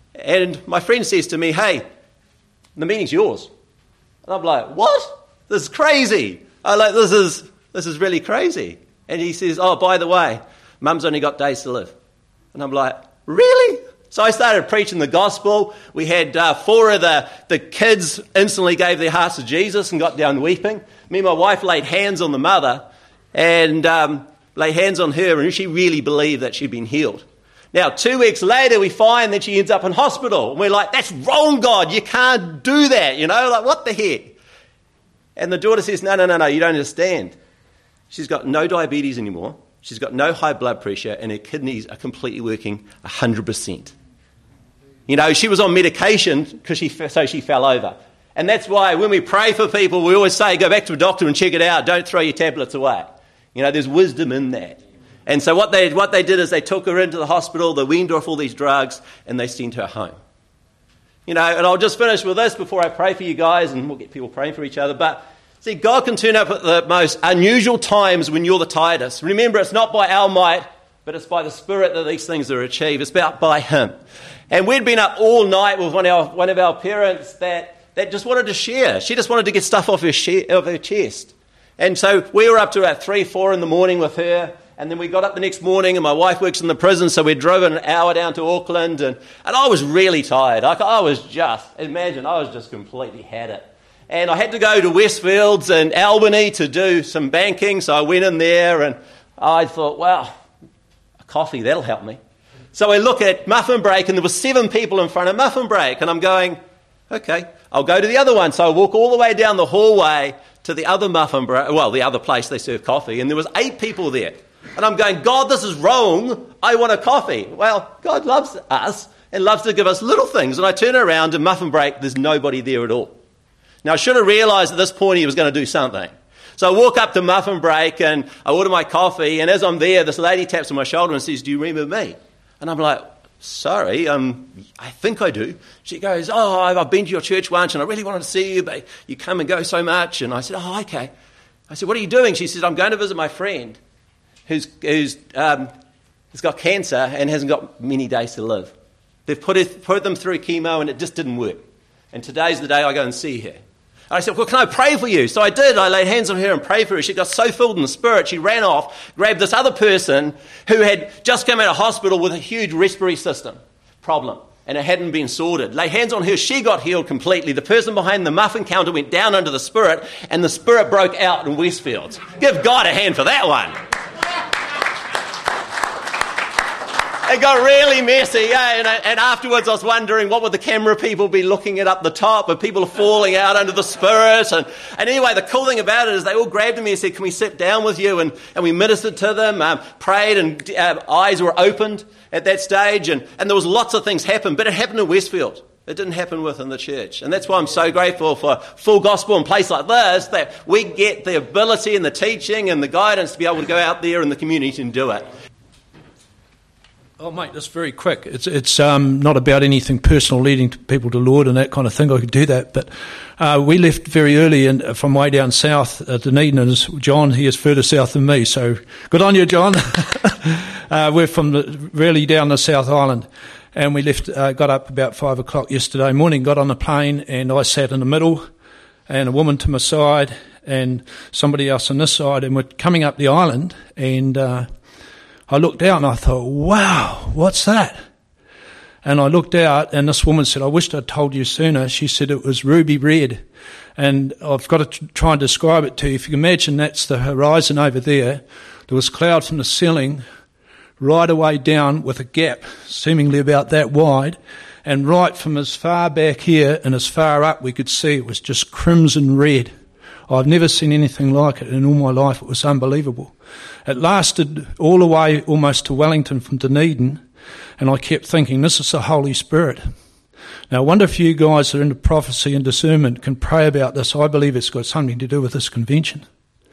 and my friend says to me, hey, the meeting's yours. And I'm like, what? This is crazy. I'm like, this is... This is really crazy. And he says, oh, by the way, Mum's only got days to live. And I'm like, really? So I started preaching the gospel. We had uh, four of the, the kids instantly gave their hearts to Jesus and got down weeping. Me and my wife laid hands on the mother and um, laid hands on her, and she really believed that she'd been healed. Now, two weeks later, we find that she ends up in hospital. And we're like, that's wrong, God. You can't do that. You know, like, what the heck? And the daughter says, no, no, no, no, you don't understand. She's got no diabetes anymore. She's got no high blood pressure, and her kidneys are completely working one hundred percent. You know, she was on medication because she so she fell over. And that's why when we pray for people, we always say, go back to a doctor and check it out. Don't throw your tablets away. You know, there's wisdom in that. And so what they what they did is they took her into the hospital, they weaned her off all these drugs, and they sent her home. You know, and I'll just finish with this before I pray for you guys, and we'll get people praying for each other. But see, God can turn up at the most unusual times when you're the tiredest. Remember, it's not by our might, but it's by the Spirit that these things are achieved. It's about by Him. And we'd been up all night with one of our, one of our parents that, that just wanted to share. She just wanted to get stuff off her, she, off her chest. And so we were up to about three, four in the morning with her. And then we got up the next morning, and my wife works in the prison, so we drove an hour down to Auckland. And, and I was really tired. I, I was just, imagine, I was just completely had it. And I had to go to Westfields and Albany to do some banking, so I went in there and I thought, wow, a coffee, that'll help me. So I look at Muffin Break, and there were seven people in front of Muffin Break, and I'm going, okay, I'll go to the other one. So I walk all the way down the hallway to the other Muffin Break, well, the other place they serve coffee, and there was eight people there. And I'm going, God, this is wrong. I want a coffee. Well, God loves us and loves to give us little things. And I turn around, and Muffin Break, there's nobody there at all. Now, I should have realised at this point he was going to do something. So I walk up to Muffin Break and I order my coffee, and as I'm there, this lady taps on my shoulder and says, do you remember me? And I'm like, sorry, um, I think I do. She goes, oh, I've been to your church once and I really wanted to see you, but you come and go so much. And I said, oh, okay. I said, what are you doing? She said, I'm going to visit my friend who's, who's um, has got cancer and hasn't got many days to live. They've put, it, put them through chemo and it just didn't work. And today's the day I go and see her. I said, well, can I pray for you? So I did. I laid hands on her and prayed for her. She got so filled in the Spirit, she ran off, grabbed this other person who had just come out of hospital with a huge respiratory system problem, and it hadn't been sorted. Laid hands on her. She got healed completely. The person behind the muffin counter went down under the Spirit, and the Spirit broke out in Westfields. Give God a hand for that one. it got really messy, yeah. And, and afterwards I was wondering, what would the camera people be looking at up the top? But people are falling out under the Spirit. And, and anyway, the cool thing about it is they all grabbed me and said, can we sit down with you? And, and we ministered to them, um, prayed, and uh, eyes were opened at that stage. And, and there was lots of things happened, but it happened in Westfield. It didn't happen within the church. And that's why I'm so grateful for Full Gospel and a place like this, that we get the ability and the teaching and the guidance to be able to go out there in the community and do it. Oh, mate, that's very quick. It's it's um, not about anything personal, leading to people to Lord and that kind of thing. I could do that. But uh, we left very early and from way down south uh, Dunedin. And John, he is further south than me. So good on you, John. uh, we're from the, really down the South Island. And we left, uh, got up about five o'clock yesterday morning, got on the plane, and I sat in the middle, and a woman to my side, and somebody else on this side, and we're coming up the island, and uh, I looked out and I thought, wow, what's that? And I looked out, and this woman said, I wished I'd told you sooner. She said it was ruby red, and I've got to try and describe it to you. If you can imagine, that's the horizon over there. There was cloud from the ceiling right away down with a gap seemingly about that wide, and right from as far back here and as far up we could see it was just crimson red. I've never seen anything like it in all my life. It was unbelievable. It lasted all the way almost to Wellington from Dunedin, and I kept thinking, this is the Holy Spirit. Now I wonder if you guys that are into prophecy and discernment can pray about this. I believe it's got something to do with this convention.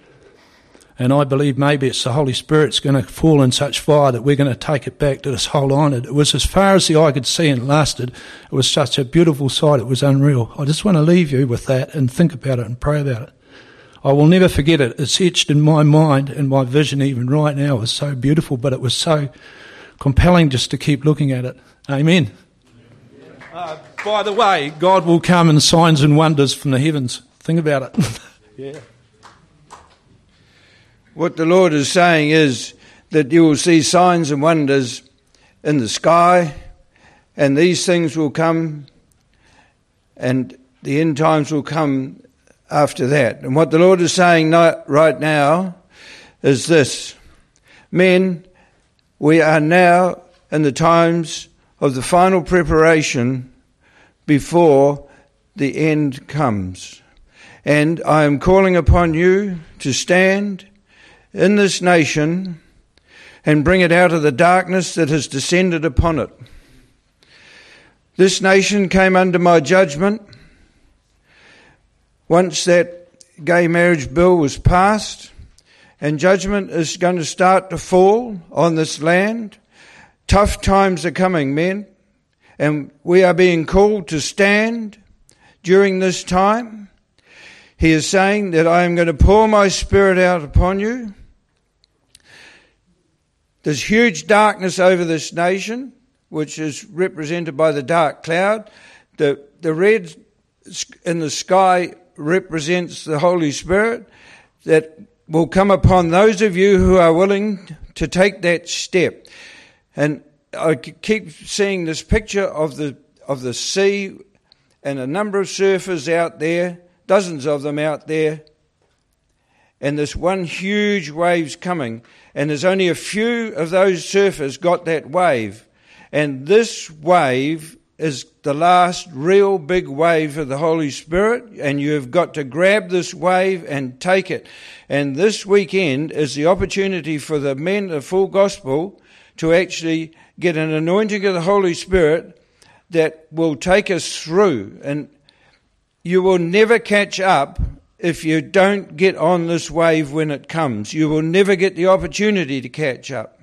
And I believe maybe it's the Holy Spirit's going to fall in such fire that we're going to take it back to this whole island. It was as far as the eye could see and it lasted. It was such a beautiful sight. It was unreal. I just want to leave you with that and think about it and pray about it. I will never forget it. It's etched in my mind, and my vision even right now is so beautiful, but it was so compelling just to keep looking at it. Amen. Uh, by the way, God will come in signs and wonders from the heavens. Think about it. Yeah. What the Lord is saying is that you will see signs and wonders in the sky, and these things will come, and the end times will come after that. And what the Lord is saying right now is this: men, we are now in the times of the final preparation before the end comes. And I am calling upon you to stand in this nation and bring it out of the darkness that has descended upon it. This nation came under my judgment once that gay marriage bill was passed, and judgment is going to start to fall on this land. Tough times are coming, men, and we are being called to stand during this time. He is saying that I am going to pour my Spirit out upon you. There's huge darkness over this nation, which is represented by the dark cloud. The the red in the sky represents the Holy Spirit that will come upon those of you who are willing to take that step. And I keep seeing this picture of the of the sea and a number of surfers out there, dozens of them out there, and this one huge wave's coming, and there's only a few of those surfers got that wave, and this wave is the last real big wave of the Holy Spirit, and you have got to grab this wave and take it. And this weekend is the opportunity for the men of Full Gospel to actually get an anointing of the Holy Spirit that will take us through, and you will never catch up if you don't get on this wave when it comes. You will never get the opportunity to catch up.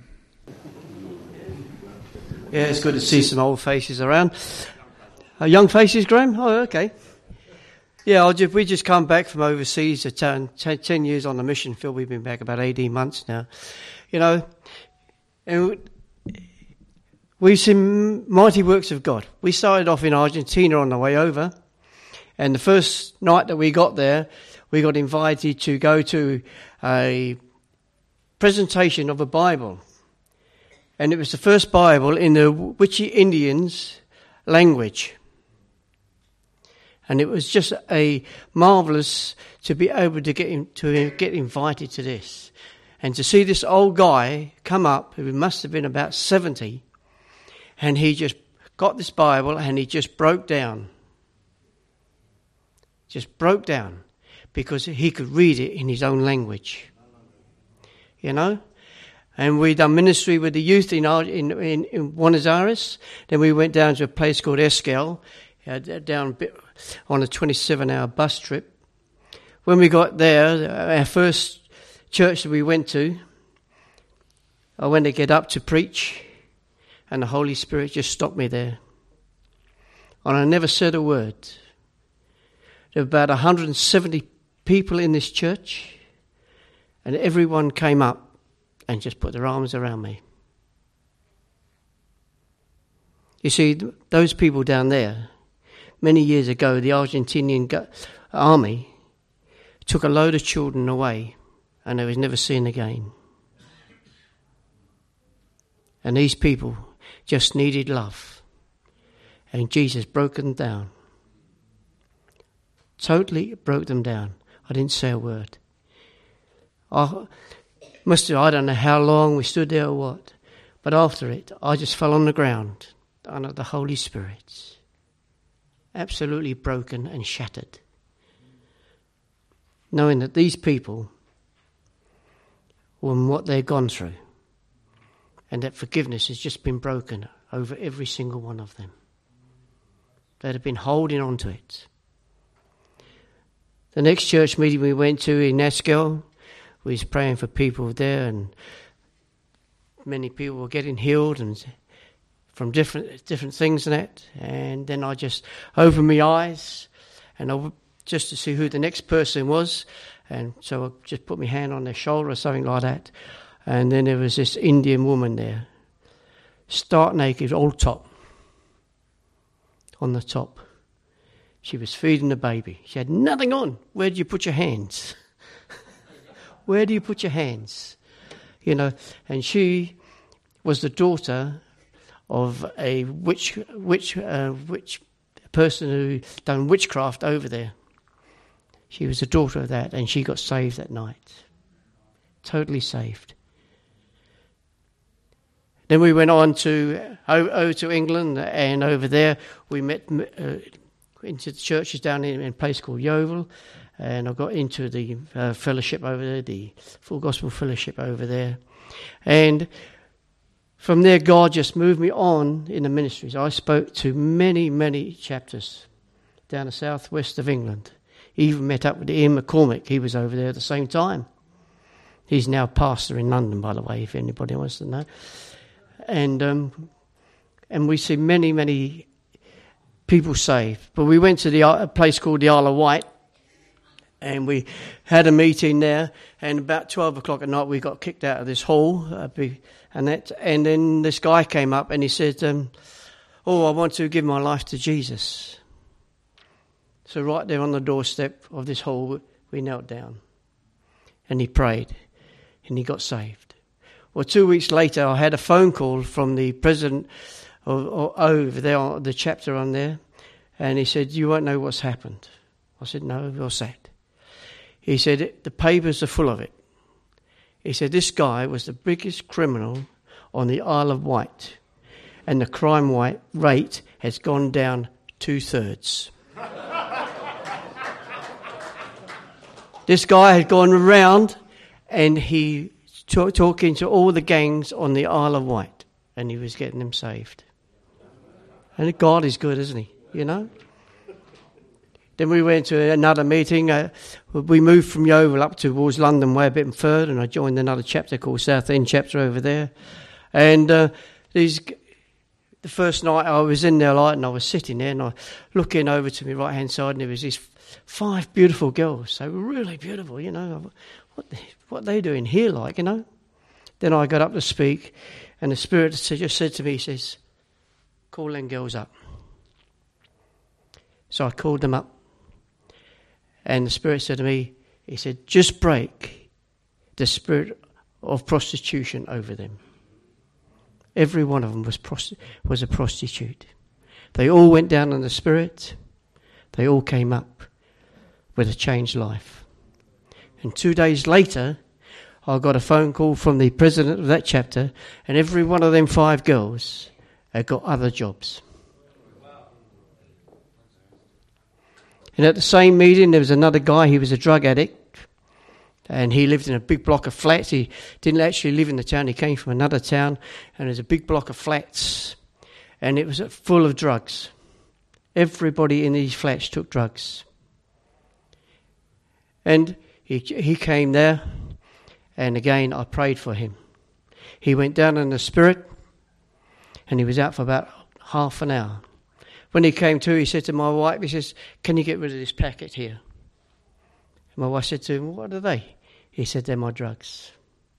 Yeah, it's good to see some old faces around. Uh, young faces, Graham? Oh, okay. Yeah, I'll just, we just come back from overseas. To ten, ten, ten years on the mission field. We've been back about eighteen months now. You know, and we've seen mighty works of God. We started off in Argentina on the way over. And the first night that we got there, we got invited to go to a presentation of a Bible. And it was the first Bible in the Wichi Indians language. And it was just a marvellous to be able to get in, to get invited to this. And to see this old guy come up, who must have been about seventy, and he just got this Bible and he just broke down. Just broke down because he could read it in his own language. You know? And we done ministry with the youth in, in, in, in Buenos Aires. Then we went down to a place called Esquel, uh, down on a twenty-seven hour bus trip. When we got there, our first church that we went to, I went to get up to preach, and the Holy Spirit just stopped me there. And I never said a word. There were about one hundred seventy people in this church, and everyone came up and just put their arms around me. You see, those people down there, many years ago, the Argentinian army took a load of children away, and they was never seen again. And these people just needed love. And Jesus broke them down. Totally broke them down. I didn't say a word. I must have, I don't know how long we stood there or what. But after it, I just fell on the ground under the Holy Spirit. Absolutely broken and shattered. Knowing that these people were what they'd gone through. And that forgiveness has just been broken over every single one of them. They'd have been holding on to it. The next church meeting we went to in Esquel, we was praying for people there, and many people were getting healed and from different different things and that. And then I just opened my eyes, and I just to see who the next person was, and so I just put my hand on their shoulder or something like that. And then there was this Indian woman there, stark naked, all top, on the top. She was feeding the baby. She had nothing on. Where do you put your hands? Where do you put your hands? You know, and she was the daughter of a witch, witch, uh, witch person who done witchcraft over there. She was the daughter of that, and she got saved that night. Totally saved. Then we went on to over to England, and over there we met uh, into the churches down in, in a place called Yeovil, and I got into the uh, fellowship over there, the Full Gospel Fellowship over there. And from there, God just moved me on in the ministries. I spoke to many, many chapters down the southwest of England. Even met up with Ian McCormick. He was over there at the same time. He's now pastor in London, by the way, if anybody wants to know. And um, and we see many, many people saved. But we went to the a place called the Isle of Wight, and we had a meeting there. And about twelve o'clock at night, we got kicked out of this hall. Uh, and that, and then this guy came up and he said, um, "Oh, I want to give my life to Jesus." So right there on the doorstep of this hall, we knelt down, and he prayed, and he got saved. Well, two weeks later, I had a phone call from the president of, of over there, on the chapter on there, and he said, "You won't know what's happened." I said, "No, what's that?" He said, "The papers are full of it." He said, "This guy was the biggest criminal on the Isle of Wight, and the crime rate has gone down two-thirds." This guy had gone around and he talk, talking to all the gangs on the Isle of Wight, and he was getting them saved. And God is good, isn't he? You know? Then we went to another meeting. Uh, we moved from Yeovil up towards London way a bit further, and I joined another chapter called South End chapter over there. And uh, these, the first night I was in there, like, and I was sitting there, and I looking over to my right hand side, and there was these five beautiful girls. They were really beautiful, you know. What the, what are they doing here, like, you know? Then I got up to speak, and the Spirit just said to me, he says, "Call them girls up." So I called them up. And the Spirit said to me, he said, "Just break the spirit of prostitution over them." Every one of them was prosti- was a prostitute. They all went down in the Spirit. They all came up with a changed life. And two days later, I got a phone call from the president of that chapter, and every one of them five girls had got other jobs. And at the same meeting, there was another guy, he was a drug addict, and he lived in a big block of flats. He didn't actually live in the town, he came from another town, and there's a big block of flats, and it was full of drugs. Everybody in these flats took drugs. And he he came there, and again I prayed for him. He went down in the spirit, and he was out for about half an hour. When he came to, he said to my wife, he says, "Can you get rid of this packet here?" And my wife said to him, "What are they?" He said, "They're my drugs."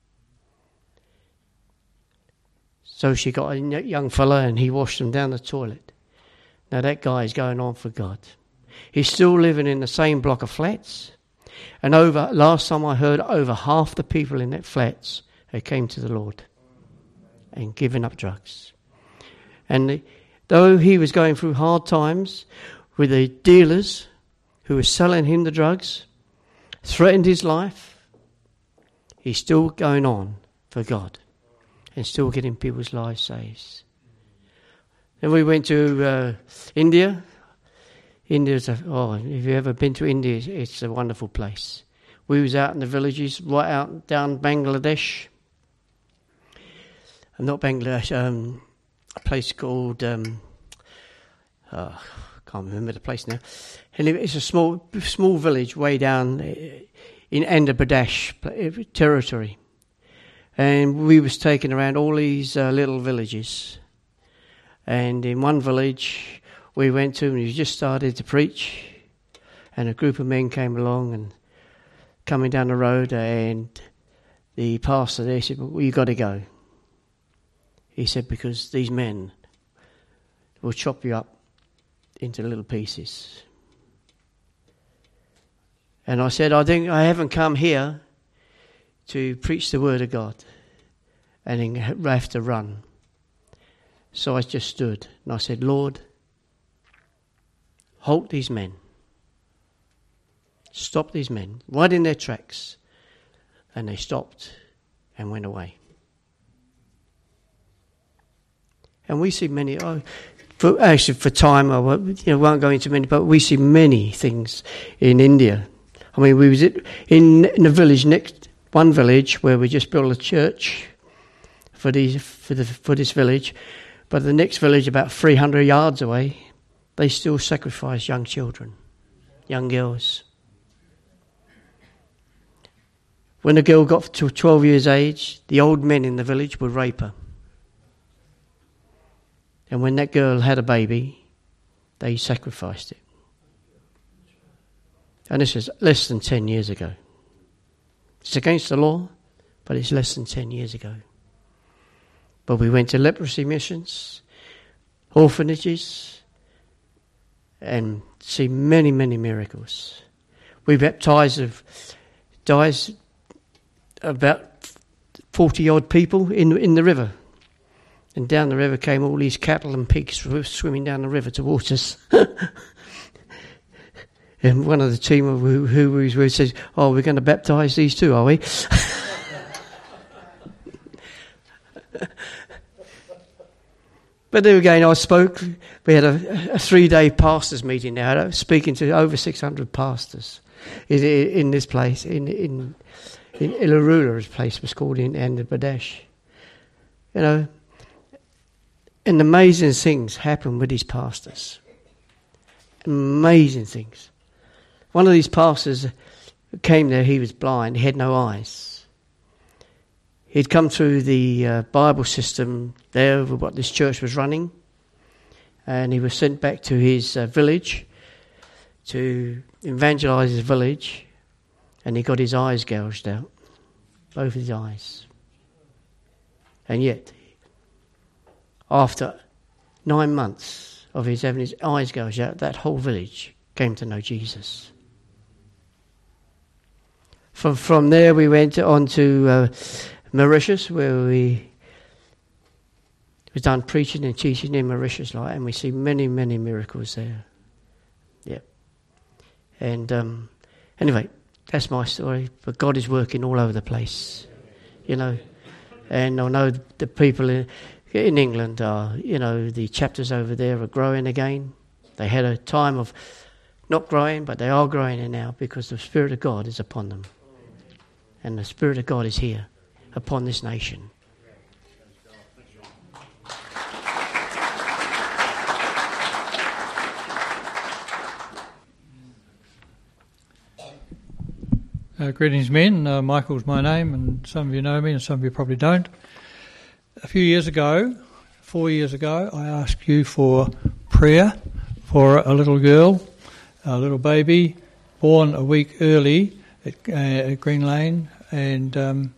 So she got a young fella and he washed them down the toilet. Now that guy is going on for God. He's still living in the same block of flats. And over last time I heard, over half the people in that flats had came to the Lord and given up drugs. And the, though he was going through hard times with the dealers who were selling him the drugs, threatened his life, he's still going on for God and still getting people's lives saved. Then we went to uh, India. India's a, oh, if you've ever been to India, it's a wonderful place. We was out in the villages, right out down Bangladesh. I'm not Bangladesh, um, a place called, um, oh, I can't remember the place now. And it's a small small village way down in Andhra Pradesh territory. And we was taken around all these uh, little villages. And in one village we went to, and we just started to preach, and a group of men came along and coming down the road, and the pastor there said, "Well, you got to go." He said, "Because these men will chop you up into little pieces." And I said, "I think I haven't come here to preach the word of God and then have to run." So I just stood and I said, "Lord, halt these men. Stop these men right in their tracks." And they stopped and went away. And we see many, oh, for, actually for time, I won't, you know, won't go into many, but we see many things in India. I mean, we was in, in the village next, one village where we just built a church for these for the for this village, but the next village about three hundred yards away, they still sacrifice young children, young girls. When a girl got to twelve years age, the old men in the village would rape her. And when that girl had a baby, they sacrificed it. And this is less than ten years ago. It's against the law, but it's less than ten years ago. But we went to leprosy missions, orphanages, and see many, many miracles. We baptized of, dies about forty-odd people in in the river. And down the river came all these cattle and pigs swimming down the river towards us. And one of the team who, who was with says, "Oh, we're going to baptise these too, are we?" But there again, I spoke. We had a, a three-day pastors' meeting now. I was speaking to over six hundred pastors in, in this place, in in, in Ilarula, this place was called in Andhra Pradesh. You know, and amazing things happen with these pastors. Amazing things. One of these pastors came there, he was blind, he had no eyes. He'd come through the uh, Bible system there with what this church was running, and he was sent back to his uh, village to evangelise his village, and he got his eyes gouged out, both his eyes. And yet, after nine months of his having his eyes gouged out, that whole village came to know Jesus. From from there we went on to uh, Mauritius, where we was done preaching and teaching in Mauritius, like, and we see many, many miracles there. Yeah. And um, anyway, that's my story. But God is working all over the place, you know. And I know the people in in England, uh, you know, the chapters over there are growing again. They had a time of not growing, but they are growing now because the Spirit of God is upon them. And the Spirit of God is here upon this nation. Uh, greetings, men. Uh, Michael's my name, and some of you know me and some of you probably don't. A few years ago, four years ago, I asked you for prayer for a little girl, a little baby, born a week early at, uh, at Green Lane, and um,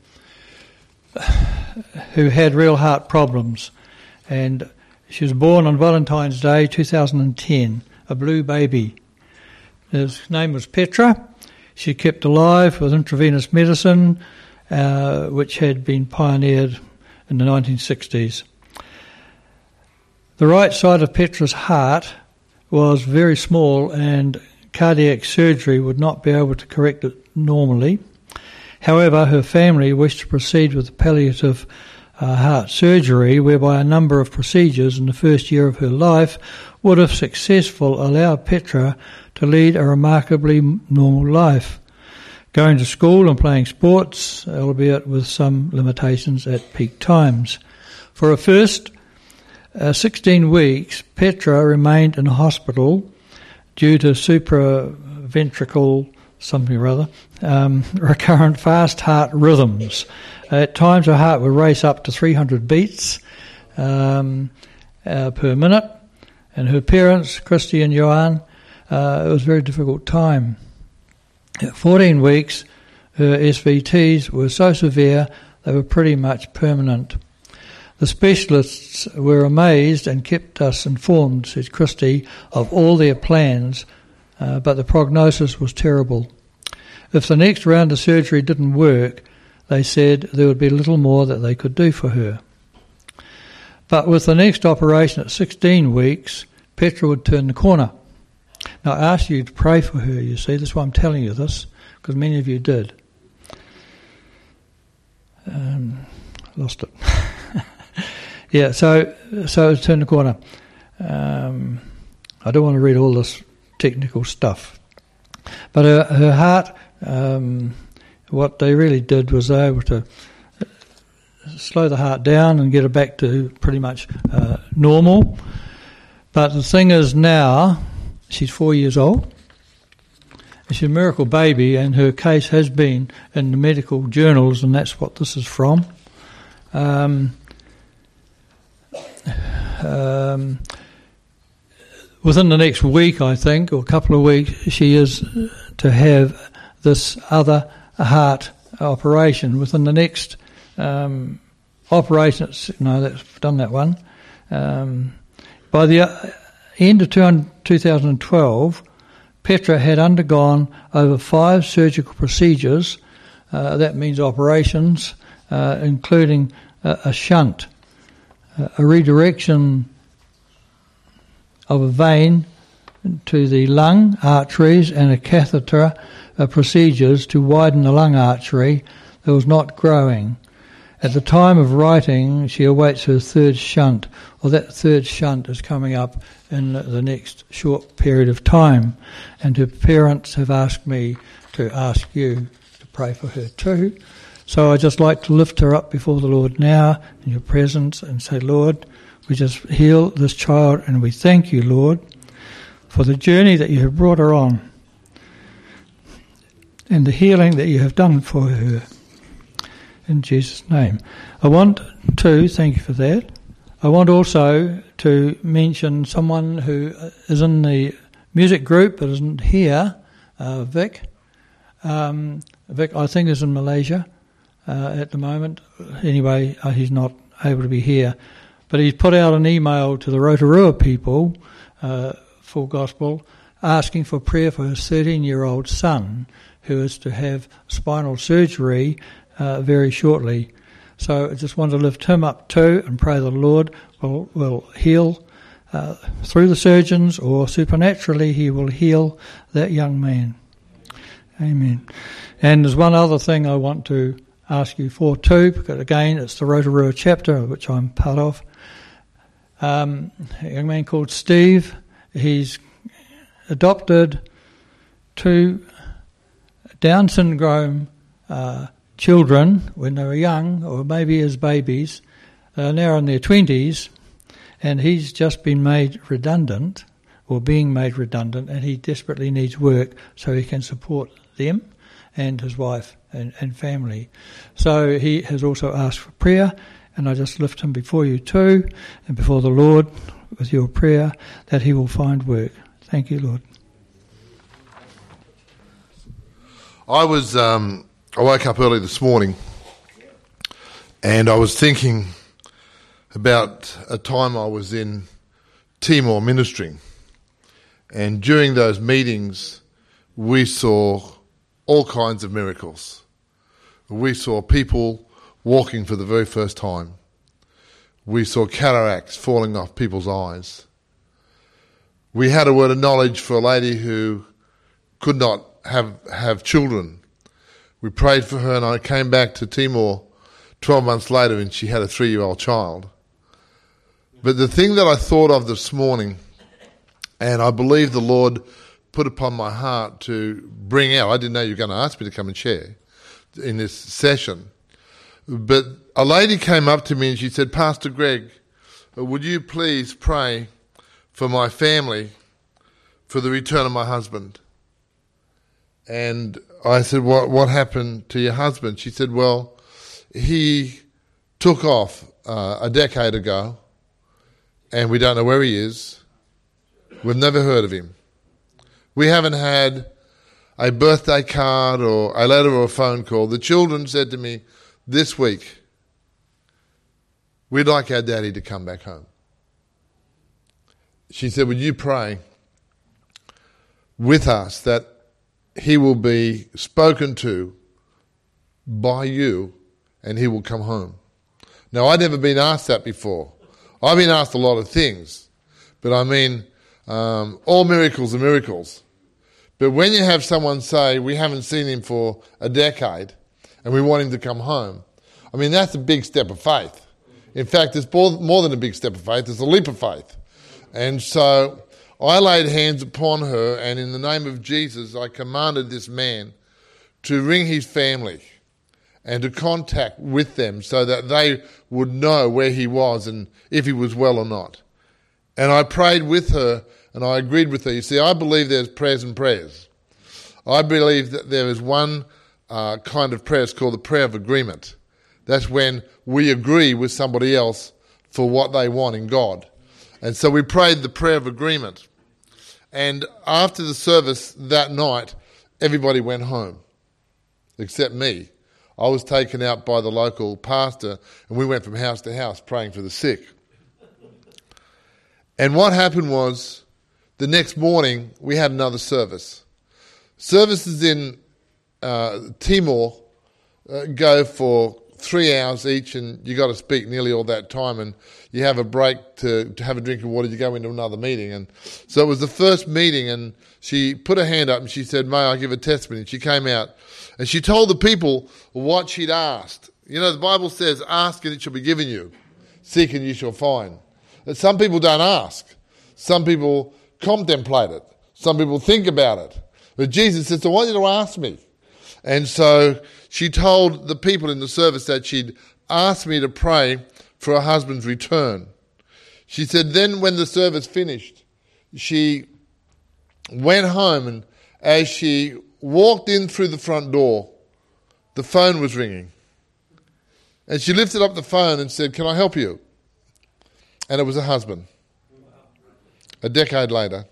who had real heart problems. And she was born on Valentine's Day two thousand ten, a blue baby. His name was Petra. She kept alive with intravenous medicine, uh, which had been pioneered in the nineteen sixties. The right side of Petra's heart was very small, and cardiac surgery would not be able to correct it normally. However, her family wished to proceed with the palliative uh, heart surgery, whereby a number of procedures in the first year of her life would, if successful, allow Petra to lead a remarkably normal life, going to school and playing sports, albeit with some limitations at peak times. For her first uh, sixteen weeks, Petra remained in hospital due to supraventricular something or other, um, recurrent fast heart rhythms. At times her heart would race up to three hundred beats um, uh, per minute, and her parents, Christy and Joanne, uh, it was a very difficult time. At fourteen weeks, her S V Ts were so severe they were pretty much permanent. The specialists were amazed and kept us informed, said Christy, of all their plans, uh, but the prognosis was terrible. If the next round of surgery didn't work, they said there would be little more that they could do for her. But with the next operation at sixteen weeks, Petra would turn the corner. Now, I asked you to pray for her, you see. That's why I'm telling you this, because many of you did. Um, lost it. yeah, so so it turned the corner. Um, I don't want to read all this technical stuff. But her, her heart, um, what they really did was they were able to slow the heart down and get her back to pretty much uh, normal. But the thing is now, she's four years old. She's a miracle baby, and her case has been in the medical journals, and that's what this is from. Um, um, within the next week, I think, or a couple of weeks, she is to have this other heart operation. Within the next um, operation, it's, no, that's done that one. Um, by the end of two thousand twelve, Petra had undergone over five surgical procedures, uh, that means operations, uh, including a, a shunt, uh, a redirection of a vein to the lung arteries, and a catheter uh, procedures to widen the lung artery that was not growing. At the time of writing, she awaits her third shunt. Well, that third shunt is coming up in the next short period of time. And her parents have asked me to ask you to pray for her too. So I'd just like to lift her up before the Lord now in your presence and say, Lord, we just heal this child, and we thank you, Lord, for the journey that you have brought her on and the healing that you have done for her. In Jesus' name. I want to, thank you for that, I want also to mention someone who is in the music group but isn't here, uh, Vic. Um, Vic, I think, is in Malaysia uh, at the moment. Anyway, uh, he's not able to be here. But he's put out an email to the Rotorua people, uh, Full Gospel, asking for prayer for his thirteen-year-old son who is to have spinal surgery Uh, very shortly. So I just want to lift him up too and pray the Lord will, will heal uh, through the surgeons, or supernaturally he will heal that young man. Amen. And there's one other thing I want to ask you for too, because again it's the Rotorua chapter, which I'm part of. um, a young man called Steve. He's adopted two Down syndrome uh, children when they were young, or maybe as babies. They're now in their twenties, and he's just been made redundant, or being made redundant, and he desperately needs work so he can support them and his wife and, and family. So he has also asked for prayer, and I just lift him before you too, and before the Lord with your prayer that he will find work. Thank you, Lord. I was, um, I woke up early this morning and I was thinking about a time I was in Timor ministering, and during those meetings we saw all kinds of miracles. We saw people walking for the very first time. We saw cataracts falling off people's eyes. We had a word of knowledge for a lady who could not have have children. We prayed for her, and I came back to Timor twelve months later and she had a three-year-old child. But the thing that I thought of this morning, and I believe the Lord put upon my heart to bring out, I didn't know you were going to ask me to come and share in this session, but a lady came up to me and she said, Pastor Greg, would you please pray for my family for the return of my husband? And I said, what what happened to your husband? She said, well, he took off uh, a decade ago, and we don't know where he is. We've never heard of him. We haven't had a birthday card or a letter or a phone call. The children said to me this week, we'd like our daddy to come back home. She said, would you pray with us that he will be spoken to by you and he will come home? Now, I'd never been asked that before. I've been asked a lot of things, but I mean, um, all miracles are miracles. But when you have someone say, we haven't seen him for a decade and we want him to come home, I mean, that's a big step of faith. In fact, it's more than a big step of faith, it's a leap of faith. And so I laid hands upon her, and in the name of Jesus, I commanded this man to ring his family and to contact with them so that they would know where he was and if he was well or not. And I prayed with her, and I agreed with her. You see, I believe there's prayers and prayers. I believe that there is one uh, kind of prayer, it's called the prayer of agreement. That's when we agree with somebody else for what they want in God. And so we prayed the prayer of agreement. And after the service that night, everybody went home, except me. I was taken out by the local pastor, and we went from house to house praying for the sick. And what happened was, the next morning, we had another service. Services in uh, Timor uh, go for three hours each, and you got to speak nearly all that time, and you have a break to, to have a drink of water, you go into another meeting. And so it was the first meeting, and she put her hand up and she said, may I give a testimony? And she came out and she told the people what she'd asked. You know, the Bible says, ask and it shall be given you, seek and you shall find. But some people don't ask. Some people contemplate it. Some people think about it. But Jesus says, I want you to ask me. And so she told the people in the service that she'd asked me to pray for her husband's return. She said then when the service finished, she went home, and as she walked in through the front door, the phone was ringing. And she lifted up the phone and said, can I help you? And it was her husband. A decade later.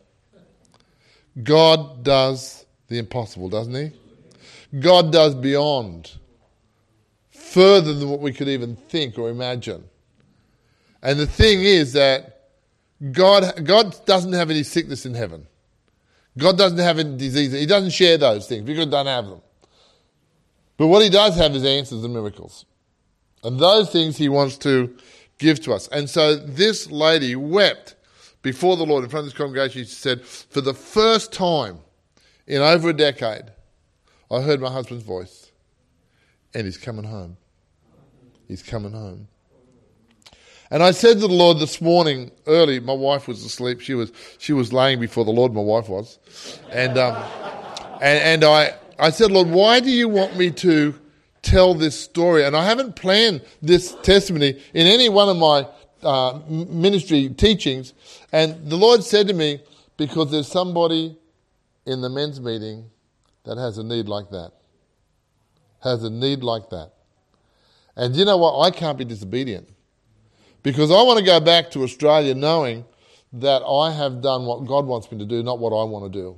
God does the impossible, doesn't he? God does beyond, further than what we could even think or imagine. And the thing is that God, God doesn't have any sickness in heaven. God doesn't have any disease. He doesn't share those things because he doesn't have them. But what he does have is answers and miracles. And those things he wants to give to us. And so this lady wept before the Lord in front of this congregation. She said, for the first time in over a decade, I heard my husband's voice, and he's coming home. He's coming home. And I said to the Lord this morning early, my wife was asleep, she was she was laying before the Lord, my wife was. And um, and, and I, I said, Lord, why do you want me to tell this story? And I haven't planned this testimony in any one of my uh, ministry teachings. And the Lord said to me, because there's somebody in the men's meeting that has a need like that. Has a need like that. And you know what? I can't be disobedient. Because I want to go back to Australia knowing that I have done what God wants me to do, not what I want to do.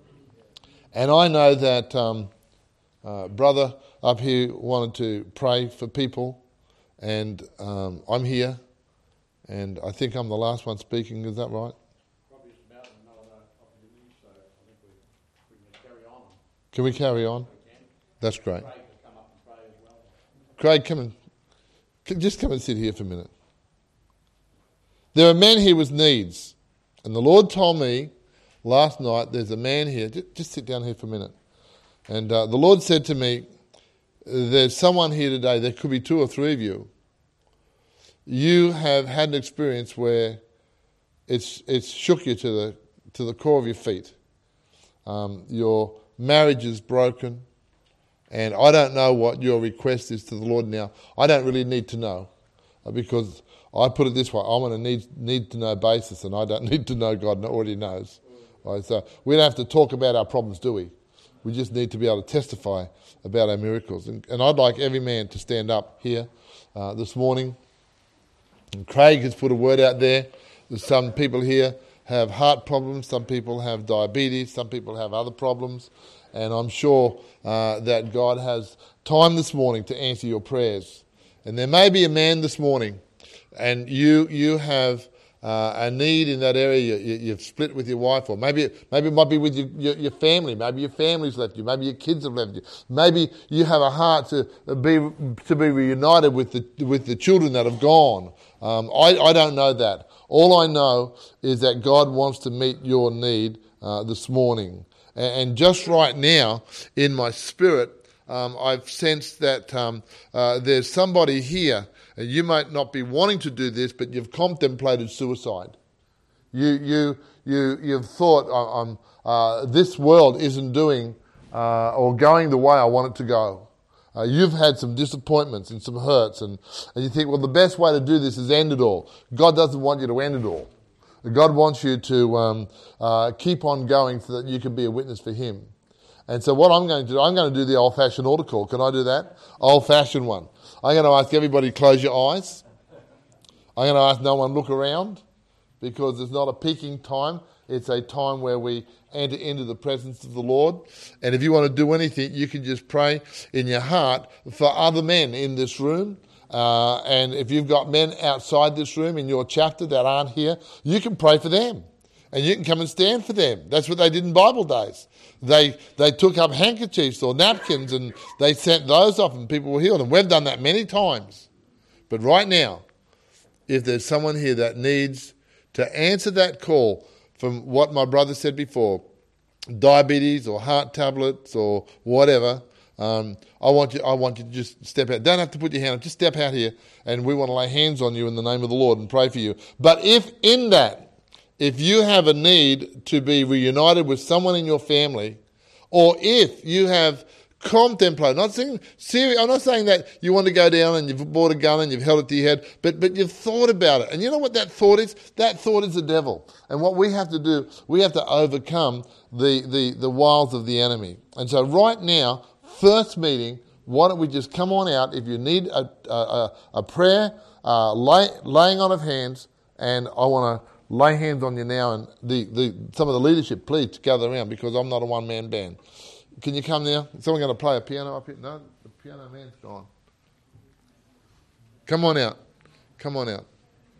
And I know that um, uh, brother up here wanted to pray for people, and um, I'm here, and I think I'm the last one speaking. Is that right? Probably about another couple of minutes, so I think we, we can carry on. Can we carry on? We can. That's great. Craig will come up and pray as well. Craig, come and just come and sit here for a minute. There are men here with needs, and the Lord told me last night there's a man here. Just, just sit down here for a minute. And uh, the Lord said to me, there's someone here today, there could be two or three of you. You have had an experience where it's it's shook you to the to the core of your feet. Um, your marriage is broken, and I don't know what your request is to the Lord now. I don't really need to know, uh, because I put it this way, I'm on a need, need to know basis, and I don't need to know, God already knows. Right, so we don't have to talk about our problems, do we? We just need to be able to testify about our miracles. And, and I'd like every man to stand up here uh, this morning. And Craig has put a word out there. There's some people here have heart problems, some people have diabetes, some people have other problems. And I'm sure uh, that God has time this morning to answer your prayers. And there may be a man this morning, and you you have uh, a need in that area. You, you, you've split with your wife, or maybe maybe it might be with your, your, your family. Maybe your family's left you. Maybe your kids have left you. Maybe you have a heart to be to be reunited with the with the children that have gone. Um, I I don't know that. All I know is that God wants to meet your need uh, this morning. And, and just right now, in my spirit, um, I've sensed that um, uh, there's somebody here. You might not be wanting to do this, but you've contemplated suicide. You, you, you, you've thought, um, uh, this world isn't doing uh, or going the way I want it to go. Uh, you've had some disappointments and some hurts, and, and you think, well, the best way to do this is end it all. God doesn't want you to end it all. God wants you to um, uh, keep on going so that you can be a witness for Him. And so what I'm going to do, I'm going to do the old-fashioned altar call. Can I do that? Old-fashioned one. I'm going to ask everybody to close your eyes. I'm going to ask no one look around, because it's not a peaking time. It's a time where we enter into the presence of the Lord. And if you want to do anything, you can just pray in your heart for other men in this room. Uh, and if you've got men outside this room in your chapter that aren't here, you can pray for them. And you can come and stand for them. That's what they did in Bible days. They they took up handkerchiefs or napkins and they sent those off and people were healed. And we've done that many times. But right now, if there's someone here that needs to answer that call from what my brother said before, diabetes or heart tablets or whatever, um, I want you I want you to just step out. Don't have to put your hand up. Just step out here, and we want to lay hands on you in the name of the Lord and pray for you. But if in that, if you have a need to be reunited with someone in your family, or if you have contemplated, not saying serious, I'm not saying that you want to go down and you've bought a gun and you've held it to your head, but but you've thought about it. And you know what that thought is? That thought is the devil. And what we have to do, we have to overcome the, the, the wiles of the enemy. And so right now, first meeting, why don't we just come on out? If you need a, a, a prayer, uh, lay, laying on of hands, and I want to lay hands on you now, and the, the some of the leadership, please gather around, because I'm not a one-man band. Can you come now? Is someone going to play a piano up here? No, the piano man's gone. Come on out. Come on out.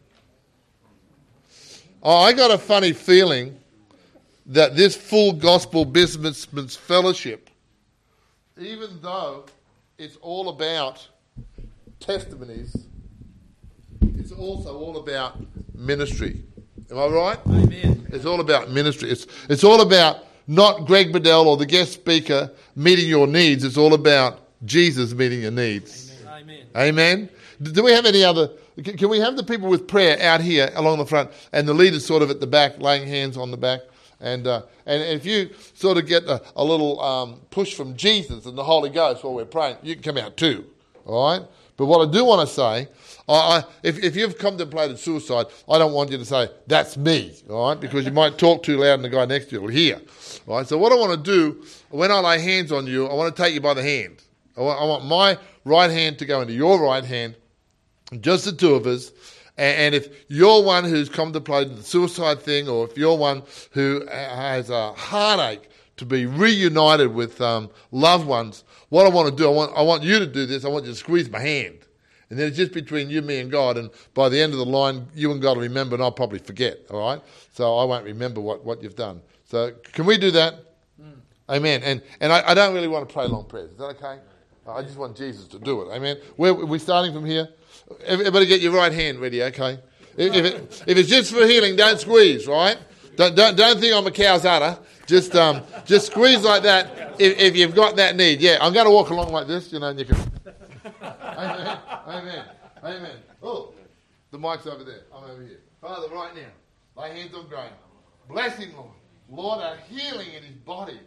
Oh, I got a funny feeling that this Full Gospel Businessmen's Fellowship, even though it's all about testimonies, it's also all about ministry. Am I right? Amen. It's all about ministry. It's it's all about not Greg Bedell or the guest speaker meeting your needs. It's all about Jesus meeting your needs. Amen. Amen. Do we have any other Can can we have the people with prayer out here along the front, and the leaders sort of at the back, laying hands on the back? And uh, and if you sort of get a, a little um, push from Jesus and the Holy Ghost while we're praying, you can come out too, all right? But what I do want to say, I, I, if, if you've contemplated suicide, I don't want you to say, that's me, all right? Because you might talk too loud and the guy next to you will hear, all right? So what I want to do, when I lay hands on you, I want to take you by the hand. I want, I want my right hand to go into your right hand, just the two of us. And if you're one who's contemplated the suicide thing, or if you're one who has a heartache to be reunited with um, loved ones, what I want to do, I want I want you to do this. I want you to squeeze my hand. And then it's just between you, me, and God. And by the end of the line, you and God will remember, and I'll probably forget, all right? So I won't remember what, what you've done. So can we do that? Mm. Amen. And and I, I don't really want to pray long prayers. Is that okay? I just want Jesus to do it. Amen. Where, are we starting from here? Everybody get your right hand ready, okay? If, if, it, if it's just for healing, don't squeeze, right? Don't don't, don't think I'm a cow's udder. Just um just squeeze like that if, if you've got that need. Yeah, I'm going to walk along like this, you know, and you can. Amen. Amen. Amen. Oh, the mic's over there. I'm over here. Father, right now, lay hands on Graham. Bless him, Lord. Lord, a healing in his body.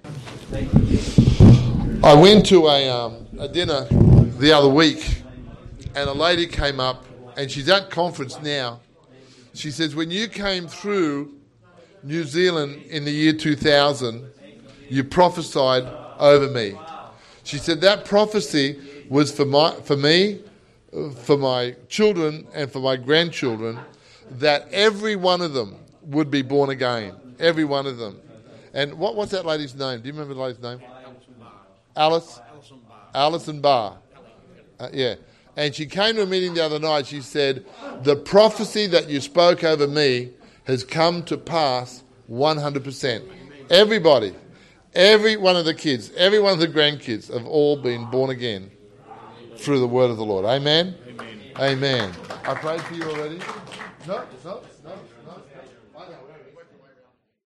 I went to a um, a dinner the other week. And a lady came up, and she's at conference now. She says, when you came through New Zealand in the year two thousand, you prophesied over me. She said that prophecy was for my, for me, for my children, and for my grandchildren, that every one of them would be born again. Every one of them. And what what's that lady's name? Do you remember the lady's name? Alice? Alison Barr. Uh, yeah. And she came to a meeting the other night. She said, the prophecy that you spoke over me has come to pass one hundred percent. Everybody, every one of the kids, every one of the grandkids have all been born again through the word of the Lord. Amen? Amen. Amen. I prayed for you already? No, no, no.